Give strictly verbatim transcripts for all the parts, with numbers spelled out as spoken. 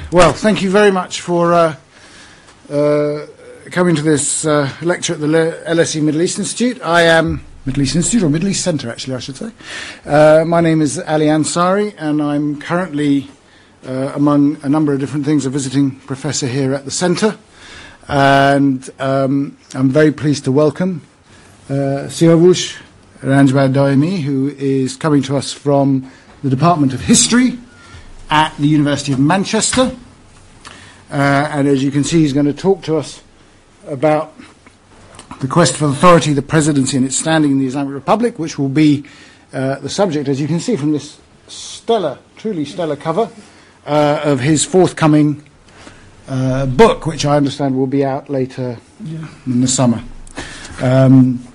Well, thank you very much for uh, uh, coming to this uh, lecture at the L S E Middle East Institute. I am Middle East Institute, or Middle East Centre, actually, I should say. Uh, my name is Ali Ansari, and I'm currently, uh, among a number of different things, a visiting professor here at the Centre. And um, I'm very pleased to welcome uh, Siyavush Ranjba Daimi, who is coming to us from the Department of History at the University of Manchester. Uh, and as you can see, he's going to talk to us about the quest for authority, the presidency, and its standing in the Islamic Republic, which will be uh, the subject, as you can see from this stellar, truly stellar cover, uh, of his forthcoming uh, book, which I understand will be out later yeah. in the summer. Um,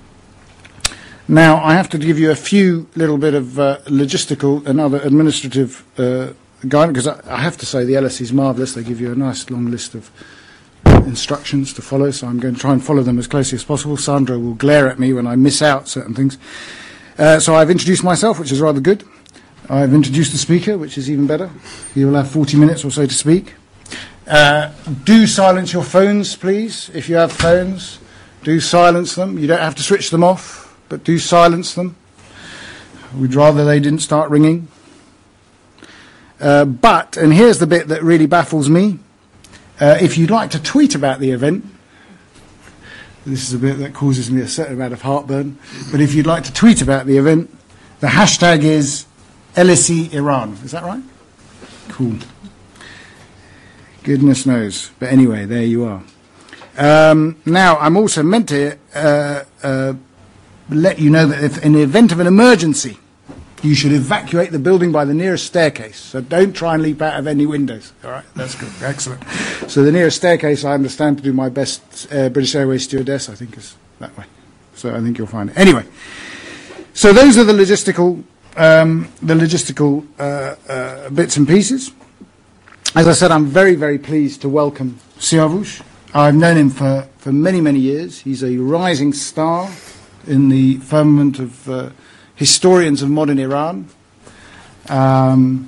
now, I have to give you a few little bit of uh, logistical and other administrative uh, guidance, because I, I have to say the L S E is marvellous. They give you a nice long list of instructions to follow, so I'm going to try and follow them as closely as possible. Sandra will glare at me when I miss out certain things. Uh, so I've introduced myself, which is rather good. I've introduced the speaker, which is even better. He will have forty minutes or so to speak. Uh, do silence your phones, please. If you have phones, do silence them. You don't have to switch them off, but do silence them. We'd rather they didn't start ringing. Uh, but, and here's the bit that really baffles me, uh, if you'd like to tweet about the event, this is a bit that causes me a certain amount of heartburn, but if you'd like to tweet about the event, the hashtag is L S E Iran. Is that right? Cool. Goodness knows. But anyway, there you are. Um, now, I'm also meant to uh, uh, let you know that if in the event of an emergency, you should evacuate the building by the nearest staircase. So don't try and leap out of any windows. All right, that's good. Excellent. So the nearest staircase, I understand, to do my best uh, British Airways stewardess, I think is that way. So I think you'll find it. Anyway, so those are the logistical, um, the logistical uh, uh, bits and pieces. As I said, I'm very, very pleased to welcome Siyavush. I've known him for, for many, many years. He's a rising star in the firmament of uh, historians of modern Iran. Um,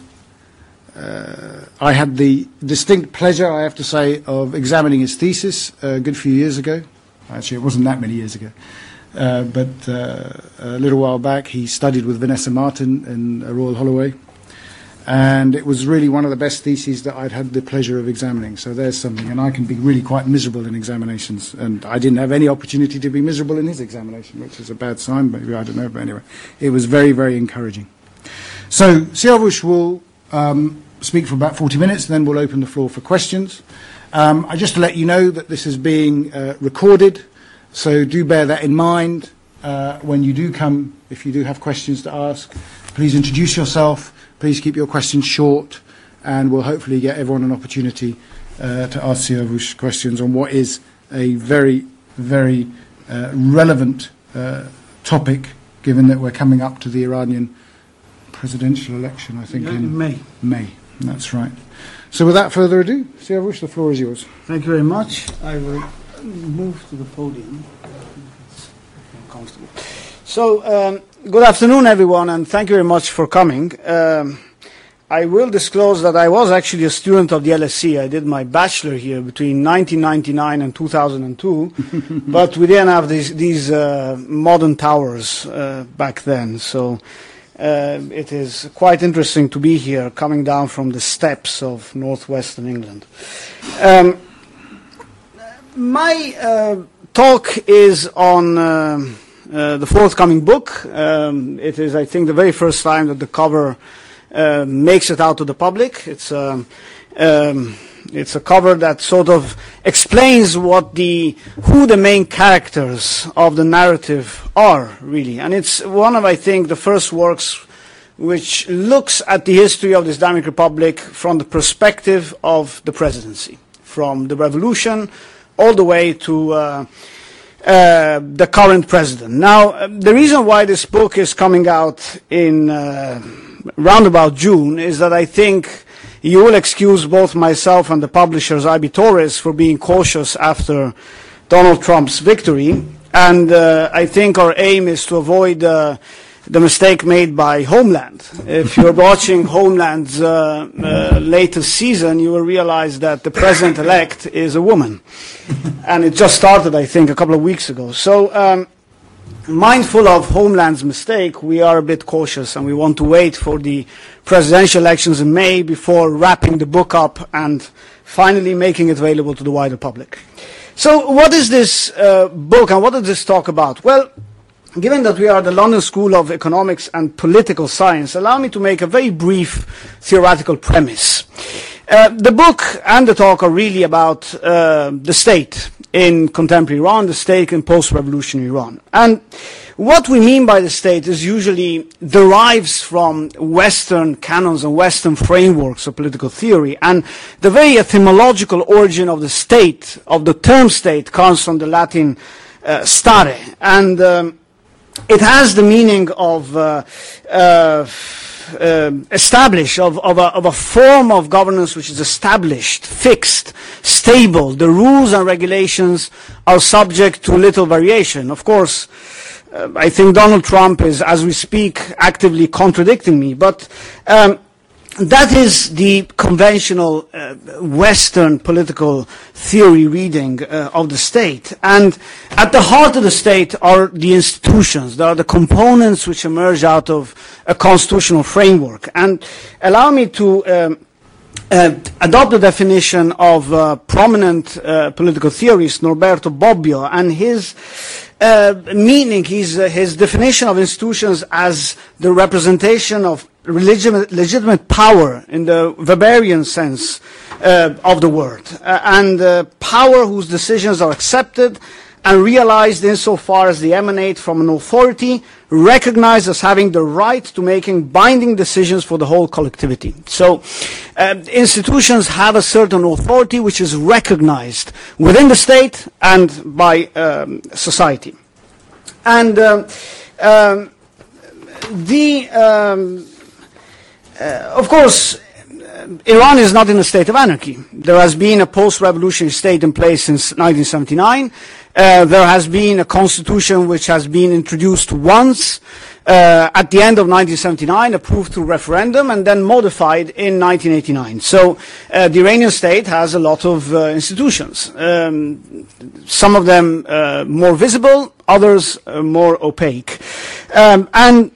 uh, I had the distinct pleasure, I have to say, of examining his thesis a good few years ago. Actually, it wasn't that many years ago. Uh, but uh, a little while back, he studied with Vanessa Martin in Royal Holloway. And it was really one of the best theses that I'd had the pleasure of examining. So there's something. And I can be really quite miserable in examinations. And I didn't have any opportunity to be miserable in his examination, which is a bad sign, maybe, I don't know. But anyway, it was very, very encouraging. So Siyavush will um, speak for about forty minutes, and then we'll open the floor for questions. Um, I just to let you know that this is being uh, recorded, so do bear that in mind uh, when you do come. If you do have questions to ask, please introduce yourself. Please keep your questions short, and we'll hopefully get everyone an opportunity uh, to ask Siyavush questions on what is a very, very uh, relevant uh, topic, given that we're coming up to the Iranian presidential election, I think, yeah, in May. May. That's right. So without further ado, Siyavush, the floor is yours. Thank you very much. I will move to the podium. It's comfortable. So, um, good afternoon, everyone, and thank you very much for coming. Um, I will disclose that I was actually a student of the L S E. I did my bachelor here between nineteen ninety-nine and two thousand two, but we didn't have these, these uh, modern towers uh, back then. So uh, it is quite interesting to be here, coming down from the steppes of northwestern England. Um, my uh, talk is on Uh, Uh, the forthcoming book. Um, it is, I think, the very first time that the cover uh, makes it out to the public. It's um, um, it's a cover that sort of explains what the who the main characters of the narrative are, really. And it's one of, I think, the first works which looks at the history of the Islamic Republic from the perspective of the presidency, from the revolution all the way to uh, Uh, the current president. Now, uh, the reason why this book is coming out in uh, round about June is that I think you will excuse both myself and the publishers, I B Torres, for being cautious after Donald Trump's victory. And uh, I think our aim is to avoid uh, the mistake made by Homeland. If you're watching Homeland's uh, uh, latest season, you will realize that the president-elect is a woman. And it just started, I think, a couple of weeks ago. So, um, mindful of Homeland's mistake, we are a bit cautious and we want to wait for the presidential elections in May before wrapping the book up and finally making it available to the wider public. So what is this uh, book and what does this talk about? Well, given that we are the London School of Economics and Political Science, allow me to make a very brief theoretical premise. Uh, the book and the talk are really about uh, the state in contemporary Iran, the state in post-revolutionary Iran. And what we mean by the state is usually derives from Western canons and Western frameworks of political theory. And the very etymological origin of the state, of the term state, comes from the Latin uh, stare. And um, it has the meaning of uh, uh, Uh, establish, of, of, a, of a form of governance which is established, fixed, stable. The rules and regulations are subject to little variation. Of course, uh, I think Donald Trump is, as we speak, actively contradicting me, but um, that is the conventional uh, Western political theory reading uh, of the state. And at the heart of the state are the institutions. They are the components which emerge out of a constitutional framework. And allow me to um, uh, adopt the definition of uh, prominent uh, political theorist Norberto Bobbio, and his uh, meaning, his, uh, his definition of institutions as the representation of legitimate, legitimate power in the Weberian sense uh, of the word, uh, and uh, power whose decisions are accepted and realized insofar as they emanate from an authority recognized as having the right to making binding decisions for the whole collectivity. So uh, institutions have a certain authority which is recognized within the state and by um, society. And um, um, the um, Uh, of course, uh, Iran is not in a state of anarchy. There has been a post-revolutionary state in place since nineteen seventy-nine. Uh, there has been a constitution which has been introduced once uh, at the end of nineteen seventy-nine, approved through referendum, and then modified in nineteen eighty-nine. So uh, the Iranian state has a lot of uh, institutions, um, some of them uh, more visible, others uh, more opaque. Um, and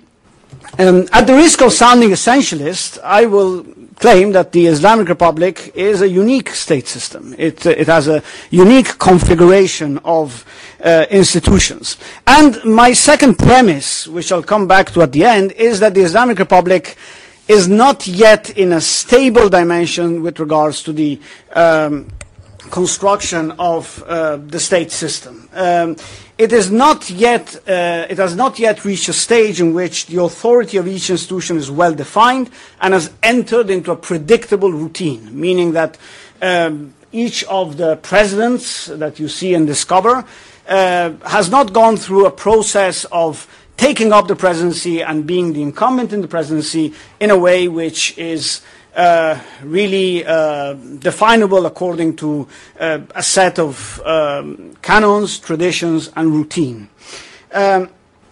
Um, at the risk of sounding essentialist, I will claim that the Islamic Republic is a unique state system. It, uh, it has a unique configuration of uh, institutions. And my second premise, which I'll come back to at the end, is that the Islamic Republic is not yet in a stable dimension with regards to the um, construction of uh, the state system. Um, It is not yet, uh, it has not yet reached a stage in which the authority of each institution is well defined and has entered into a predictable routine, meaning that um, each of the presidents that you see and discover uh, has not gone through a process of taking up the presidency and being the incumbent in the presidency in a way which is Uh, really uh, definable according to uh, a set of um, canons, traditions, and routine. Um,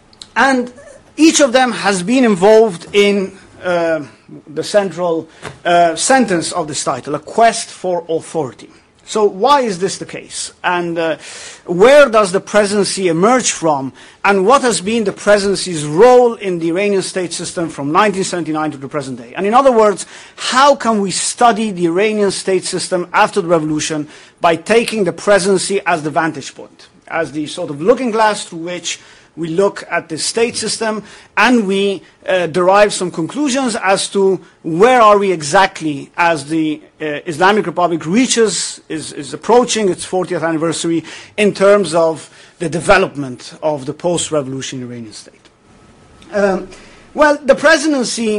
and each of them has been involved in uh, the central uh, sentence of this title, a quest for authority. So why is this the case? And uh, where does the presidency emerge from? And what has been the presidency's role in the Iranian state system from nineteen seventy-nine to the present day? And in other words, how can we study the Iranian state system after the revolution by taking the presidency as the vantage point, as the sort of looking glass through which we look at the state system and we uh, derive some conclusions as to where are we exactly as the uh, Islamic Republic reaches, is, is approaching its fortieth anniversary in terms of the development of the post-revolutionary Iranian state. Um, well, the presidency,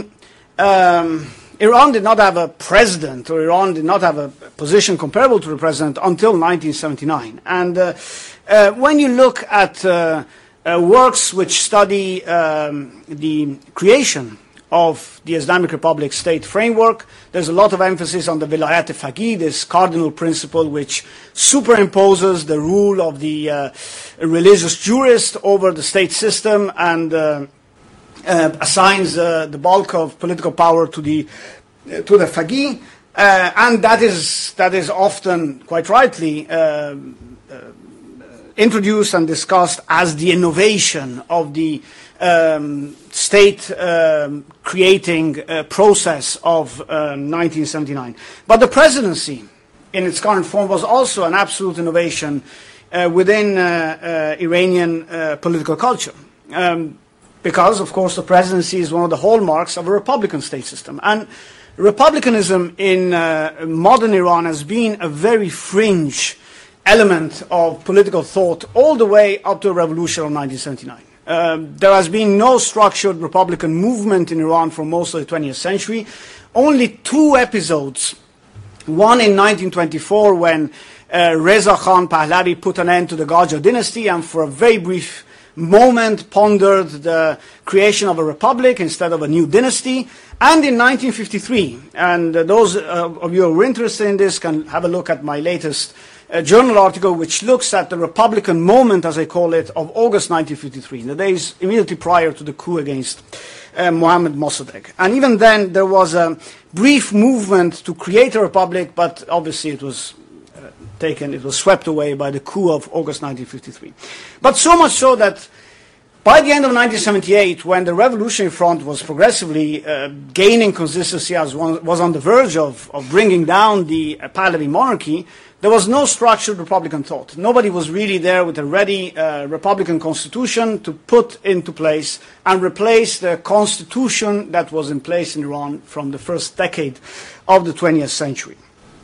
um, Iran did not have a president, or Iran did not have a position comparable to the president until nineteen seventy-nine. And uh, uh, when you look at uh, Uh, works which study um, the creation of the Islamic Republic state framework, there's a lot of emphasis on the Vilayat-e-Faqih, this cardinal principle which superimposes the rule of the uh, religious jurist over the state system and uh, uh, assigns uh, the bulk of political power to the uh, to the Faqih, uh, and that is that is often, quite rightly, uh, uh, introduced and discussed as the innovation of the um, state um, creating uh, process of uh, nineteen seventy-nine. But the presidency, in its current form, was also an absolute innovation uh, within uh, uh, Iranian uh, political culture. Um, because, of course, the presidency is one of the hallmarks of a republican state system. And republicanism in uh, modern Iran has been a very fringe element of political thought all the way up to the revolution of nineteen seventy-nine. Um, there has been no structured republican movement in Iran for most of the twentieth century. Only two episodes, one in nineteen twenty-four when uh, Reza Khan Pahlavi put an end to the Qajar dynasty and for a very brief moment pondered the creation of a republic instead of a new dynasty, and in nineteen fifty-three. And uh, those uh, of you who are interested in this can have a look at my latest uh, journal article, which looks at the republican moment, as I call it, of August nineteen fifty-three, the days immediately prior to the coup against uh, Mohammad Mossadegh. And even then there was a brief movement to create a republic, but obviously it was taken, it was swept away by the coup of August nineteen fifty-three. But so much so that by the end of nineteen seventy-eight, when the Revolutionary Front was progressively uh, gaining consistency, as one was on the verge of, of bringing down the uh, Pahlavi monarchy, there was no structured republican thought. Nobody was really there with a ready uh, republican constitution to put into place and replace the constitution that was in place in Iran from the first decade of the twentieth century.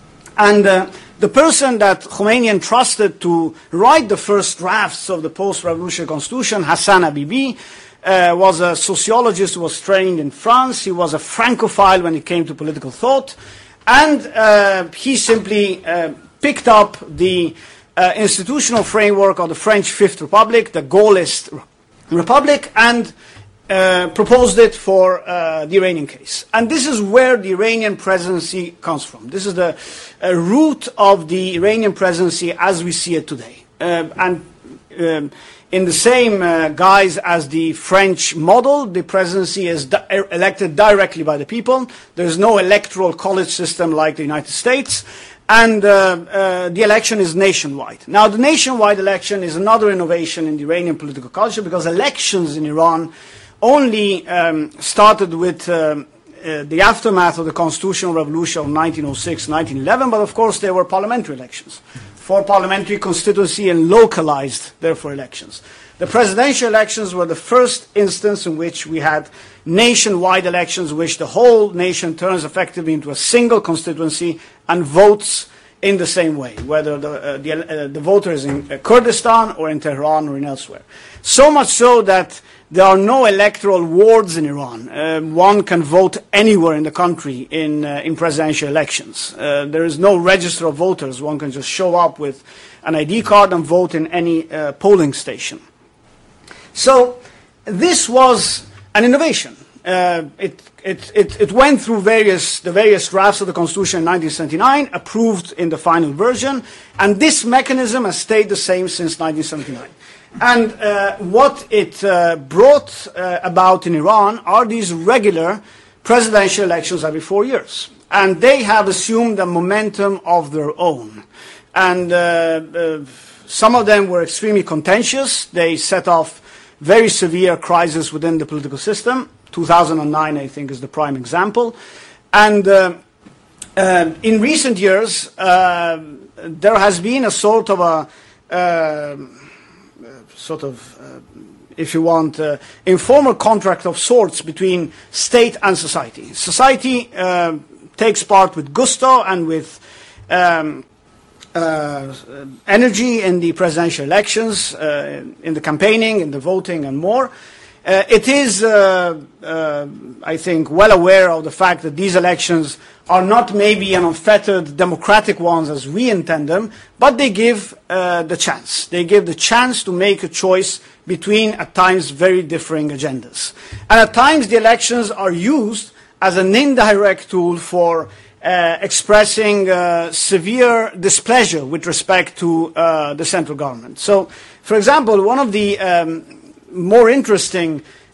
And uh, the person that Khomeini entrusted to write the first drafts of the post-revolutionary constitution, Hassan Habibi, uh, was a sociologist who was trained in France. He was a Francophile when it came to political thought. And uh, he simply uh, picked up the uh, institutional framework of the French Fifth Republic, the Gaullist Republic, and Uh, proposed it for uh, the Iranian case. And this is where the Iranian presidency comes from. This is the uh, root of the Iranian presidency as we see it today. Uh, and um, in the same uh, guise as the French model, the presidency is di- elected directly by the people. There is no electoral college system like the United States. And uh, uh, the election is nationwide. Now, the nationwide election is another innovation in the Iranian political culture, because elections in Iran only um, started with um, uh, the aftermath of the constitutional revolution of nineteen oh six, nineteen eleven, but of course there were parliamentary elections for parliamentary constituency and localized, therefore, elections. The presidential elections were the first instance in which we had nationwide elections, in which the whole nation turns effectively into a single constituency and votes in the same way, whether the, uh, the, uh, the voter is in uh, Kurdistan or in Tehran or in elsewhere. So much so that there are no electoral wards in Iran. Uh, one can vote anywhere in the country in, uh, in presidential elections. Uh, there is no register of voters. One can just show up with an I D card and vote in any uh, polling station. So this was an innovation. Uh, it, it, it, it went through various, the various drafts of the Constitution in nineteen seventy-nine, approved in the final version, and this mechanism has stayed the same since nineteen seventy-nine. And uh, what it uh, brought uh, about in Iran are these regular presidential elections every four years. And they have assumed a momentum of their own. And uh, uh, some of them were extremely contentious. They set off very severe crises within the political system. two thousand nine, I think, is the prime example. And uh, uh, in recent years, uh, there has been a sort of a... Uh, sort of, uh, if you want, uh, informal contract of sorts between state and society. Society uh, takes part with gusto and with um, uh, energy in the presidential elections, uh, in the campaigning, in the voting, and more. Uh, it is, uh, uh, I think, well aware of the fact that these elections are not maybe an unfettered democratic ones as we intend them, but they give uh, the chance. They give the chance to make a choice between, at times, very differing agendas. And at times, the elections are used as an indirect tool for uh, expressing uh, severe displeasure with respect to uh, the central government. So, for example, one of the um, more interesting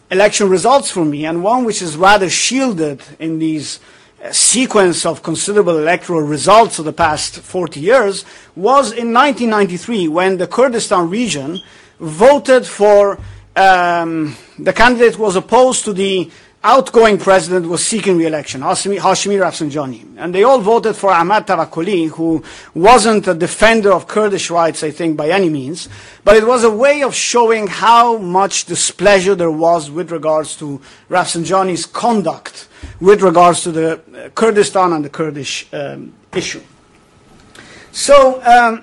election results for me, and one which is rather shielded in these uh, sequence of considerable electoral results of the past forty years, was in nineteen ninety-three, when the Kurdistan region voted for um, the candidate who was opposed to the outgoing president was seeking re-election, Hashemi, Hashemi Rafsanjani. And they all voted for Ahmad Tawakkoli, who wasn't a defender of Kurdish rights, I think, by any means. But it was a way of showing how much displeasure there was with regards to Rafsanjani's conduct, with regards to the uh, Kurdistan and the Kurdish um, issue. So, um,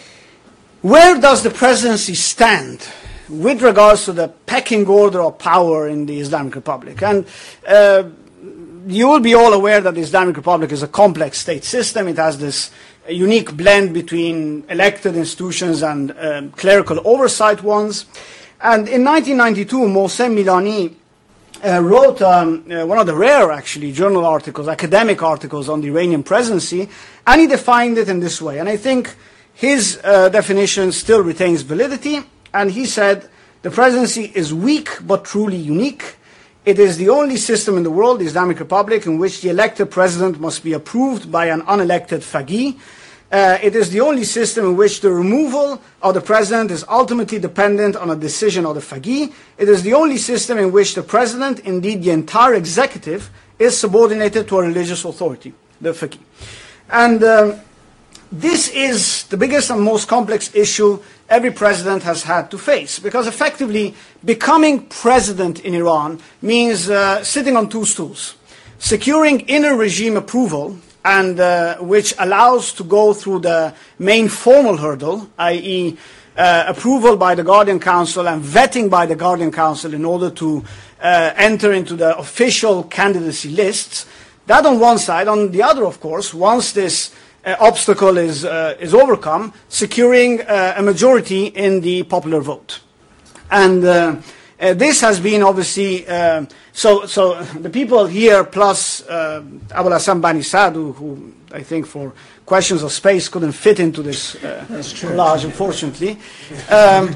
where does the presidency stand with regards to the pecking order of power in the Islamic Republic? And uh, you will be all aware that the Islamic Republic is a complex state system. It has this unique blend between elected institutions and um, clerical oversight ones. And in nineteen ninety-two, Mohsen Milani uh, wrote um, uh, one of the rare, actually, journal articles, academic articles on the Iranian presidency, and he defined it in this way. And I think his uh, definition still retains validity. And he said, the presidency is weak but truly unique. It is the only system in the world, the Islamic Republic, in which the elected president must be approved by an unelected faqih. Uh, it is the only system in which the removal of the president is ultimately dependent on a decision of the faqih. It is the only system in which the president, indeed the entire executive, is subordinated to a religious authority, the faqih. And um, this is the biggest and most complex issue every president has had to face, because effectively becoming president in Iran means uh, sitting on two stools, securing inner regime approval, and uh, which allows to go through the main formal hurdle, that is uh, approval by the Guardian Council and vetting by the Guardian Council in order to uh, enter into the official candidacy lists. That on one side. On the other, of course, once this Uh, obstacle is, uh, is overcome, securing uh, a majority in the popular vote. And uh, uh, this has been obviously, uh, so, so the people here plus uh, Abul Hassan Bani Saad, who, who I think for questions of space couldn't fit into this uh, collage, unfortunately, um,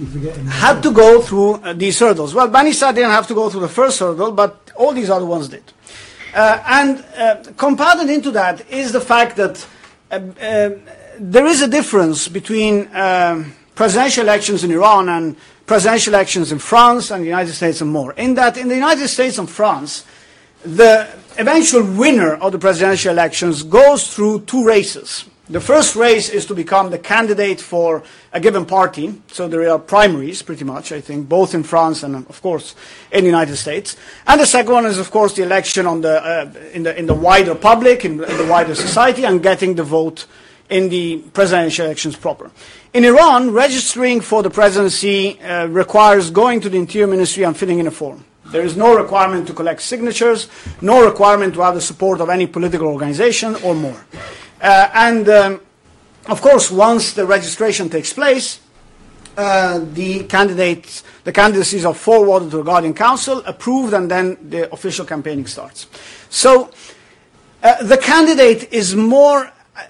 had to go through uh, these hurdles. Well, Bani Saad didn't have to go through the first hurdle, but all these other ones did. Uh, and uh, compounded into that is the fact that Uh, uh, there is a difference between uh, presidential elections in Iran and presidential elections in France and the United States and more. In that, in the United States and France, the eventual winner of the presidential elections goes through two races. The first race is to become the candidate for a given party. So there are primaries, pretty much, I think, both in France and, of course, in the United States. And the second one is, of course, the election on the, uh, in, the, in the wider public, in, in the wider society, and getting the vote in the presidential elections proper. In Iran, registering for the presidency uh, requires going to the Interior Ministry and filling in a form. There is no requirement to collect signatures, no requirement to have the support of any political organization or more. Uh, and, um, of course, once the registration takes place, uh, the candidates, the candidacies are forwarded to the Guardian Council, approved, and then the official campaigning starts. So uh, the candidate is more,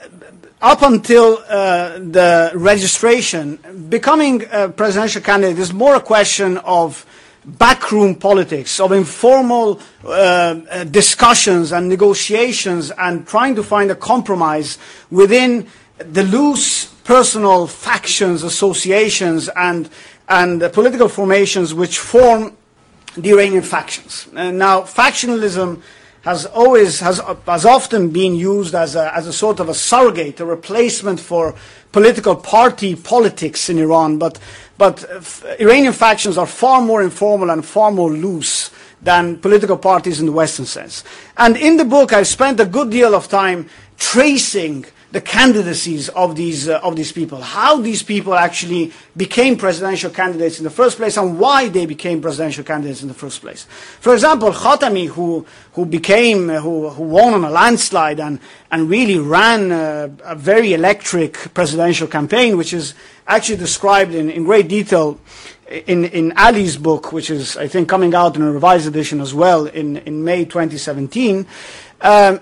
uh, up until uh, the registration, becoming a presidential candidate is more a question of backroom politics, of informal uh, discussions and negotiations and trying to find a compromise within the loose personal factions, associations, and, and the political formations which form the Iranian factions. And now, factionalism has always, has, has often been used as a, as a sort of a surrogate, a replacement for political party politics in Iran, but But uh, Iranian factions are far more informal and far more loose than political parties in the Western sense. And in the book, I've spent a good deal of time tracing the candidacies of these, uh, of these people, how these people actually became presidential candidates in the first place and why they became presidential candidates in the first place. For example, Khatami, who, who became, uh, who, who won on a landslide and, and really ran uh, a very electric presidential campaign, which is actually described in, in great detail in, in Ali's book, which is, I think, coming out in a revised edition as well in, in May twenty seventeen. Um,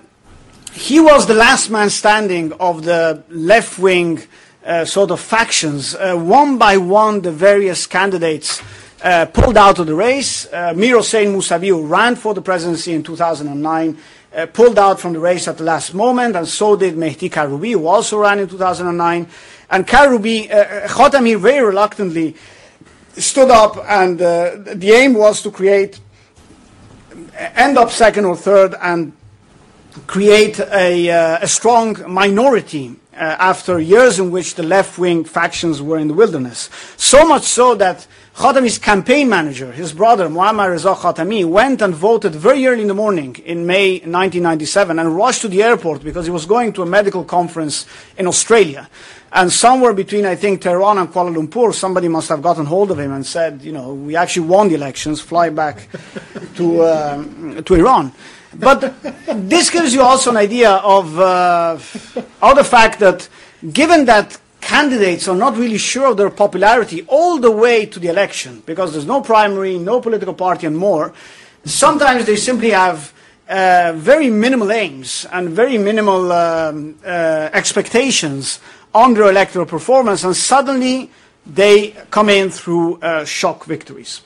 He was the last man standing of the left-wing uh, sort of factions. Uh, one by one, the various candidates uh, pulled out of the race. Uh, Mir Hossein Mousavi, who ran for the presidency in two thousand nine, uh, pulled out from the race at the last moment, and so did Mehdi Karoubi, who also ran in two thousand nine. And Karoubi, uh, Khatami very reluctantly stood up, and uh, the aim was to create, end up second or third, and create a, uh, a strong minority uh, after years in which the left-wing factions were in the wilderness. So much so that Khatami's campaign manager, his brother, Muammar Reza Khatami, went and voted very early in the morning in May nineteen ninety-seven and rushed to the airport because he was going to a medical conference in Australia. And somewhere between, I think, Tehran and Kuala Lumpur, somebody must have gotten hold of him and said, you know, we actually won the elections, fly back to, uh, to Iran. But this gives you also an idea of, uh, of the fact that given that candidates are not really sure of their popularity all the way to the election, because there's no primary, no political party and more, sometimes they simply have uh, very minimal aims and very minimal um, uh, expectations on their electoral performance, and suddenly they come in through uh, shock victories.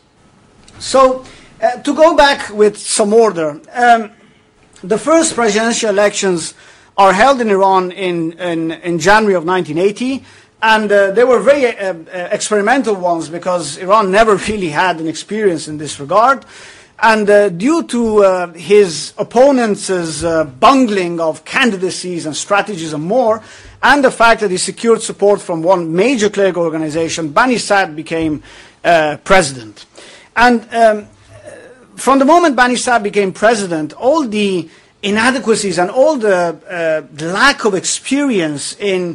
So, uh, to go back with some order, um, the first presidential elections are held in Iran in, in, in January of nineteen eighty, and uh, they were very uh, uh, experimental ones because Iran never really had an experience in this regard. And uh, due to uh, his opponents' uh, bungling of candidacies and strategies and more, and the fact that he secured support from one major clerical organization, Bani Sad became uh, president. And um, from the moment Bani Sad became president, all the inadequacies and all the uh, lack of experience in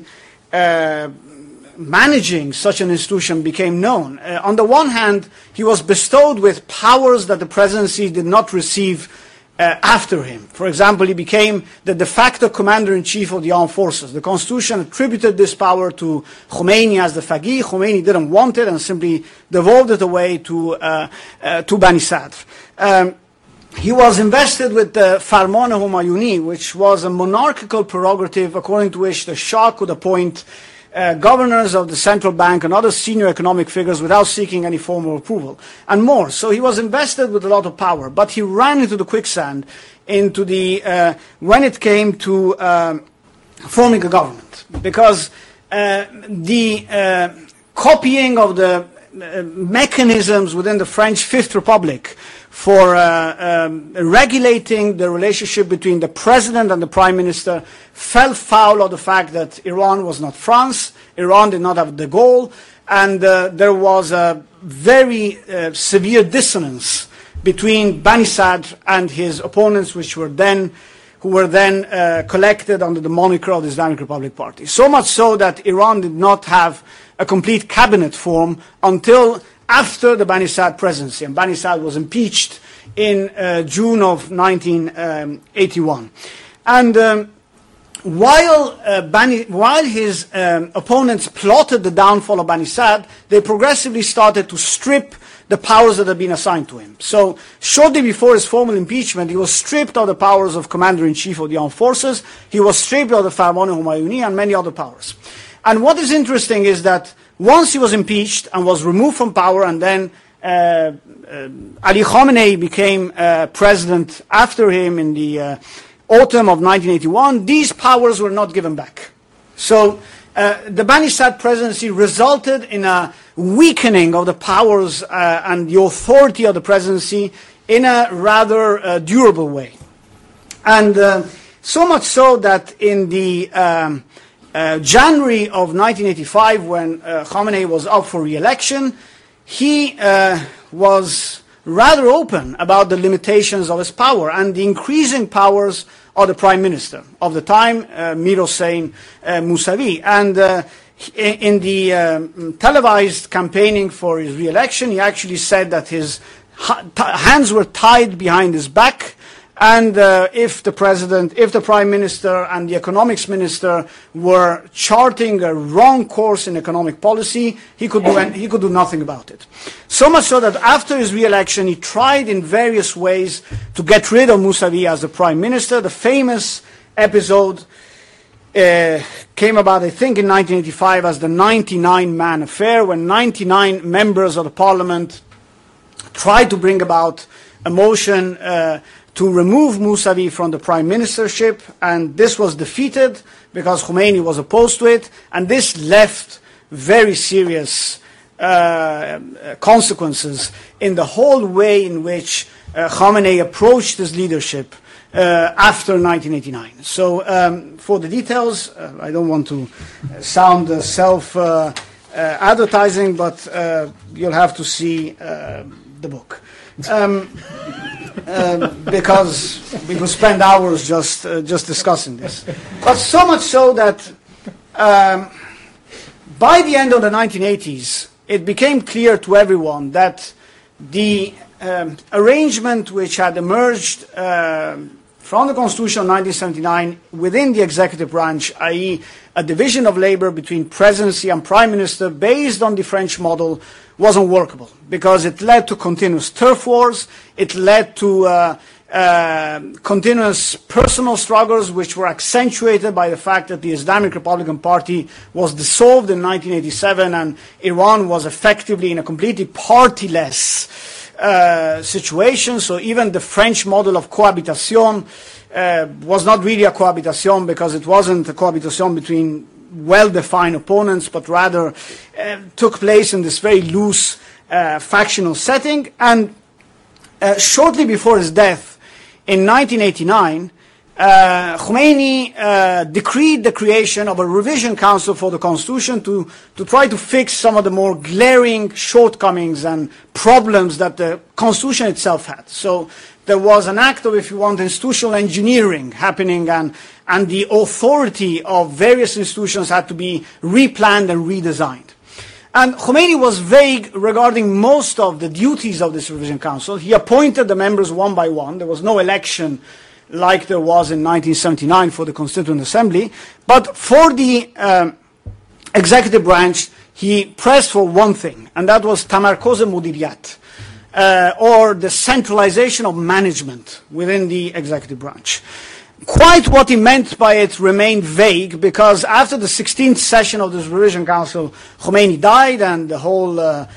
uh, managing such an institution became known. Uh, on the one hand, he was bestowed with powers that the presidency did not receive uh, after him. For example, he became the de facto commander-in-chief of the armed forces. The constitution attributed this power to Khomeini as the faqih. Khomeini didn't want it and simply devolved it away to, uh, uh, to Bani Sadr. Um, He was invested with the Farman Humayuni, which was a monarchical prerogative according to which the Shah could appoint uh, governors of the central bank and other senior economic figures without seeking any formal approval, and more. So he was invested with a lot of power, but he ran into the quicksand into the, uh, when it came to uh, forming a government, because uh, the uh, copying of the uh, mechanisms within the French Fifth Republic for uh, um, regulating the relationship between the president and the prime minister fell foul of the fact that Iran was not France, Iran did not have de Gaulle, and uh, there was a very uh, severe dissonance between Bani Sadr and his opponents, which were then, who were then uh, collected under the moniker of the Islamic Republic Party. So much so that Iran did not have a complete cabinet form until after the Bani Sadr presidency, and Bani Sadr was impeached in uh, June of nineteen eighty-one. And um, while, uh, Bani, while his um, opponents plotted the downfall of Bani Sadr, they progressively started to strip the powers that had been assigned to him. So shortly before his formal impeachment, he was stripped of the powers of Commander-in-Chief of the Armed Forces, he was stripped of the Farman Humayuni and many other powers. And what is interesting is that once he was impeached and was removed from power, and then uh, uh, Ali Khamenei became uh, president after him in the uh, autumn of nineteen eighty-one, these powers were not given back. So uh, the Bani Sadr presidency resulted in a weakening of the powers uh, and the authority of the presidency in a rather uh, durable way. And uh, so much so that in the um, Uh, January of nineteen eighty-five, when uh, Khamenei was up for re-election, he uh, was rather open about the limitations of his power and the increasing powers of the prime minister of the time, uh, Mir Hossein uh, Mousavi. And uh, in the um, televised campaigning for his re-election, he actually said that his ha hands were tied behind his back, and uh, if the president, if the prime minister and the economics minister were charting a wrong course in economic policy, he could do, he could do nothing about it. So much so that after his re-election, he tried in various ways to get rid of Mousavi as the prime minister. The famous episode uh, came about, I think, in nineteen eighty-five as the ninety-nine man affair, when ninety-nine members of the parliament tried to bring about a motion uh, to remove Mousavi from the prime ministership, and this was defeated because Khomeini was opposed to it, and this left very serious uh, consequences in the whole way in which uh, Khamenei approached his leadership uh, after nineteen eighty-nine. So um, for the details, uh, I don't want to sound uh, self uh, uh, advertising, but uh, you'll have to see uh, the book. Um, uh, because we could spend hours just uh, just discussing this. But so much so that um, by the end of the nineteen eighties, it became clear to everyone that the um, arrangement which had emerged uh, from the Constitution of nineteen seventy-nine within the executive branch, that is a division of labor between presidency and prime minister based on the French model, wasn't workable because it led to continuous turf wars, it led to uh, uh, continuous personal struggles which were accentuated by the fact that the Islamic Republican Party was dissolved in nineteen eighty-seven and Iran was effectively in a completely partyless uh, situation. So even the French model of cohabitation uh, was not really a cohabitation because it wasn't a cohabitation between well-defined opponents, but rather uh, took place in this very loose uh, factional setting. And uh, shortly before his death in nineteen eighty-nine, uh, Khomeini uh, decreed the creation of a revision council for the constitution to, to try to fix some of the more glaring shortcomings and problems that the constitution itself had. So there was an act of, if you want, institutional engineering happening, and, and the authority of various institutions had to be replanned and redesigned. And Khomeini was vague regarding most of the duties of this revision council. He appointed the members one by one. There was no election like there was in nineteen seventy-nine for the Constituent Assembly. But for the um, executive branch, he pressed for one thing, and that was tamarkoz mudiriyat. Uh, or the centralization of management within the executive branch. Quite what he meant by it remained vague, because after the sixteenth session of this revision council, Khomeini died, and the whole uh,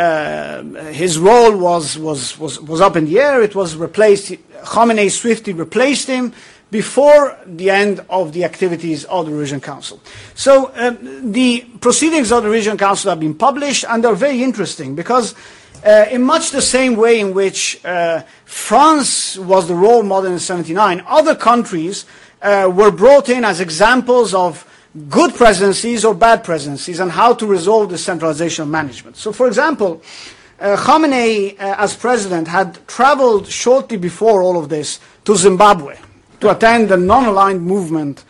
uh, his role was, was was was up in the air. It was replaced. Khamenei swiftly replaced him before the end of the activities of the revision council. So uh, the proceedings of the revision council have been published, and they're very interesting because, Uh, in much the same way in which uh, France was the role model in seventy-nine, other countries uh, were brought in as examples of good presidencies or bad presidencies and how to resolve the centralization of management. So, for example, uh, Khamenei, uh, as president, had traveled shortly before all of this to Zimbabwe to attend the non-aligned movement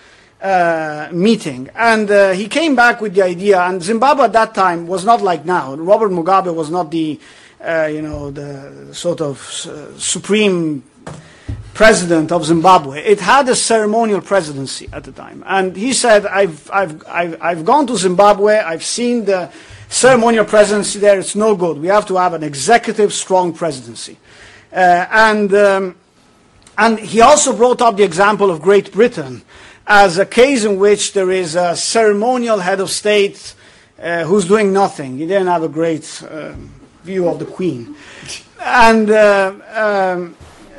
Uh, meeting, and uh, he came back with the idea, and Zimbabwe at that time was not like now. Robert Mugabe was not the, uh, you know, the sort of uh, supreme president of Zimbabwe. It had a ceremonial presidency at the time, and he said, I've, I've, I've, I've gone to Zimbabwe, I've seen the ceremonial presidency there, it's no good. We have to have an executive, strong presidency. Uh, and, um, and he also brought up the example of Great Britain as a case in which there is a ceremonial head of state uh, who's doing nothing. He didn't have a great uh, view of the Queen. And uh, um,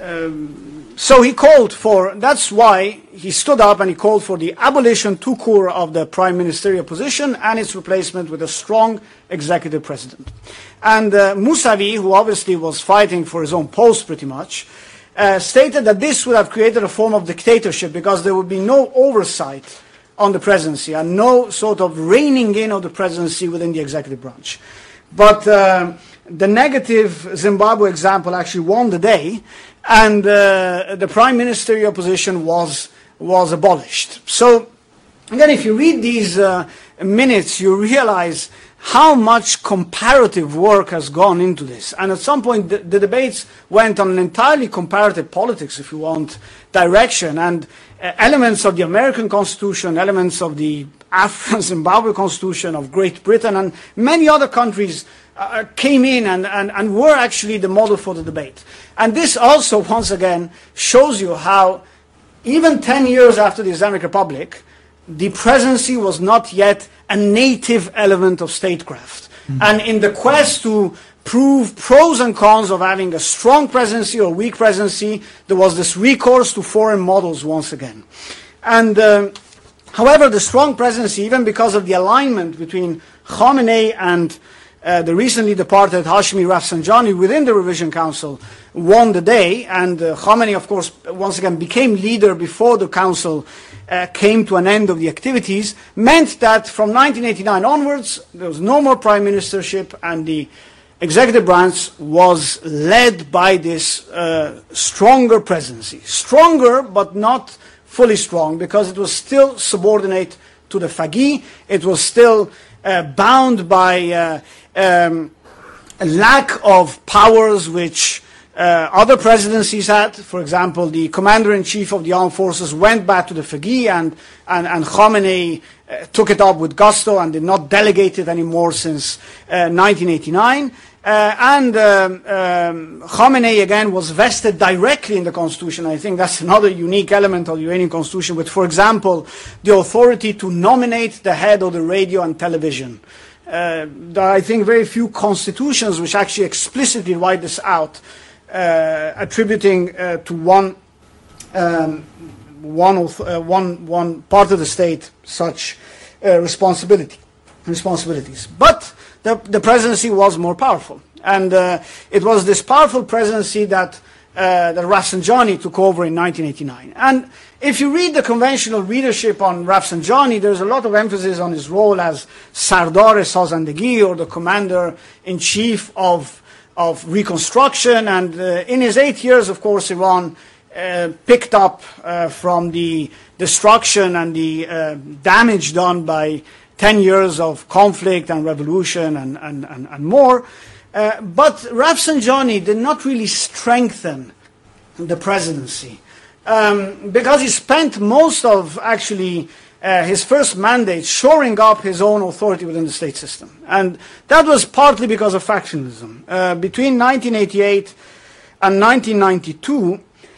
um, so he called for, that's why he stood up and he called for the abolition tout court of the prime ministerial position and its replacement with a strong executive president. And uh, Mousavi, who obviously was fighting for his own post pretty much, Uh, stated that this would have created a form of dictatorship because there would be no oversight on the presidency and no sort of reining in of the presidency within the executive branch. But uh, the negative Zimbabwe example actually won the day, and uh, the prime ministerial position was, was abolished. So, again, if you read these uh, minutes, you realize how much comparative work has gone into this. And at some point, the, the debates went on an entirely comparative politics, if you want, direction. And uh, elements of the American Constitution, elements of the Afro-Zimbabwe Constitution, of Great Britain, and many other countries uh, came in and, and, and were actually the model for the debate. And this also, once again, shows you how, even ten years after the Islamic Republic, the presidency was not yet a native element of statecraft. Mm-hmm. And in the quest to prove pros and cons of having a strong presidency or weak presidency, there was this recourse to foreign models once again. And uh, however, the strong presidency, even because of the alignment between Khamenei and uh, the recently departed Hashemi Rafsanjani within the Revision Council, won the day. And uh, Khamenei, of course, once again became leader before the council uh, came to an end of the activities, meant that from nineteen eighty-nine onwards, there was no more prime ministership, and the executive branch was led by this uh, stronger presidency. Stronger, but not fully strong, because it was still subordinate to the Fagui. It was still uh, bound by uh, um, a lack of powers which uh, other presidencies had. For example, the commander-in-chief of the armed forces went back to the Fagui, and, and, and Khamenei uh, took it up with gusto and did not delegate it anymore since uh, nineteen eighty-nine. Uh, and um, um, Khamenei, again, was vested directly in the constitution. I think that's another unique element of the Iranian constitution, with, for example, the authority to nominate the head of the radio and television. Uh, there are, I think, very few constitutions which actually explicitly write this out, uh, attributing uh, to one, um, one, uh, one, one part of the state such uh, responsibility, responsibilities. But The, the presidency was more powerful. And uh, it was this powerful presidency that, uh, that Rafsanjani took over in nineteen eighty-nine. And if you read the conventional readership on Rafsanjani, there's a lot of emphasis on his role as Sardar Sazandagi, or the commander-in-chief of, of reconstruction. And uh, in his eight years, of course, Iran uh, picked up uh, from the destruction and the uh, damage done by ten years of conflict and revolution and, and, and, and more. Uh, but Rafsanjani did not really strengthen the presidency, um, because he spent most of actually uh, his first mandate shoring up his own authority within the state system. And that was partly because of factionalism. Uh, between nineteen eighty-eight and nineteen ninety-two,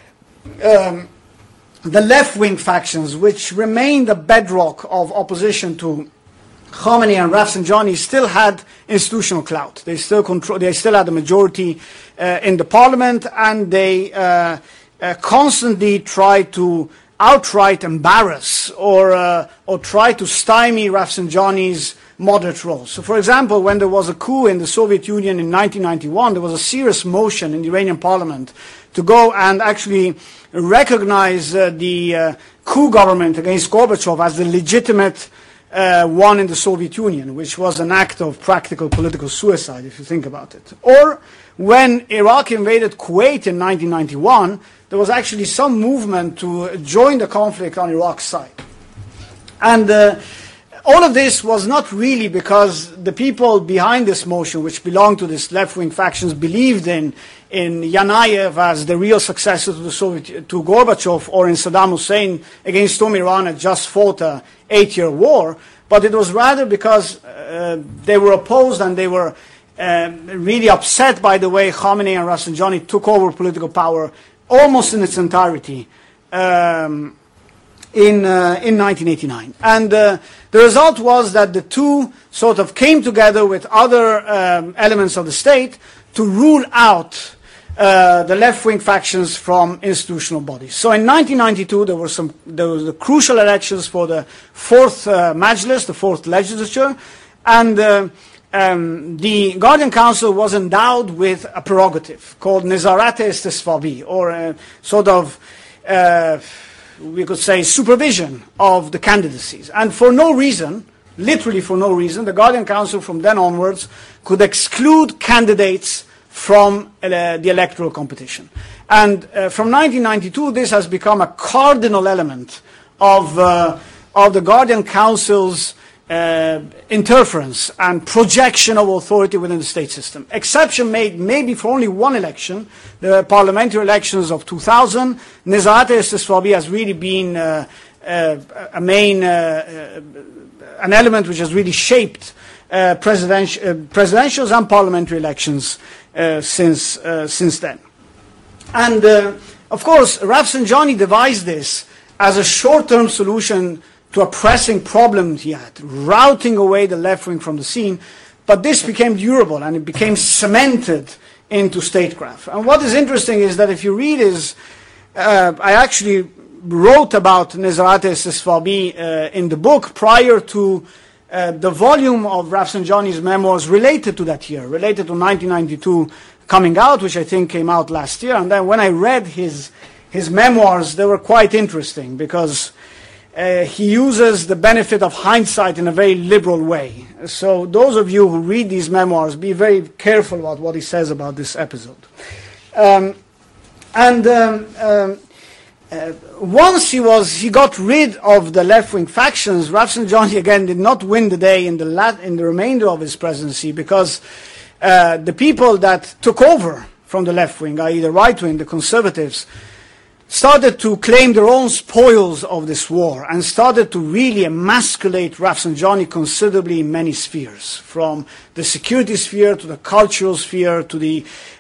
um, the left-wing factions, which remained the bedrock of opposition to Khamenei and Rafsanjani, still had institutional clout. They still control. They still had a majority uh, in the parliament, and they uh, uh, constantly tried to outright embarrass or uh, or try to stymie Rafsanjani's moderate role. So, for example, when there was a coup in the Soviet Union in nineteen ninety-one, there was a serious motion in the Iranian parliament to go and actually recognize uh, the uh, coup government against Gorbachev as the legitimate Uh, one in the Soviet Union, which was an act of practical political suicide, if you think about it. Or when Iraq invaded Kuwait in nineteen ninety-one, there was actually some movement to join the conflict on Iraq's side. And uh, all of this was not really because the people behind this motion, which belonged to this left-wing factions, believed in in Yanayev as the real successor to the Soviet, to Gorbachev, or in Saddam Hussein, against whom Iran had just fought a eight-year war, but it was rather because uh, they were opposed and they were uh, really upset by the way Khamenei and Rafsanjani took over political power almost in its entirety um, in uh, in nineteen eighty-nine. And uh, the result was that the two sort of came together with other um, elements of the state to rule out Uh, the left-wing factions from institutional bodies. So in nineteen ninety-two, there were some there was the crucial elections for the fourth uh, Majlis, the fourth legislature, and uh, um, the Guardian Council was endowed with a prerogative called Nezarat Istisfabi, or a sort of uh, we could say supervision of the candidacies. And for no reason, literally for no reason, the Guardian Council from then onwards could exclude candidates from uh, the electoral competition. And uh, from nineteen ninety-two, this has become a cardinal element of, uh, of the Guardian Council's uh, interference and projection of authority within the state system. Exception made maybe for only one election, the parliamentary elections of two thousand. Nezarat Istisfabi has really been uh, uh, a main, uh, uh, an element which has really shaped uh, presidential, uh, presidential and parliamentary elections Uh, since uh, since then. And uh, of course, Rafsanjani devised this as a short-term solution to a pressing problem he had, routing away the left wing from the scene. but this became durable and it became cemented into statecraft. And what is interesting is that if you read his, uh, I actually wrote about Nezarat Esfabi uh, in the book prior to uh, the volume of Rafsanjani's memoirs related to that year, related to nineteen ninety-two coming out, which I think came out last year. And then when I read his, his memoirs, they were quite interesting because uh, he uses the benefit of hindsight in a very liberal way. So those of you who read these memoirs, be very careful about what he says about this episode. Um, and um, um, uh, once he was, he got rid of the left-wing factions, Rafsanjani again did not win the day in the, lat, in the remainder of his presidency because uh, the people that took over from the left-wing, that is the right-wing, the conservatives, started to claim their own spoils of this war and started to really emasculate Rafsanjani considerably in many spheres, from the security sphere to the cultural sphere to the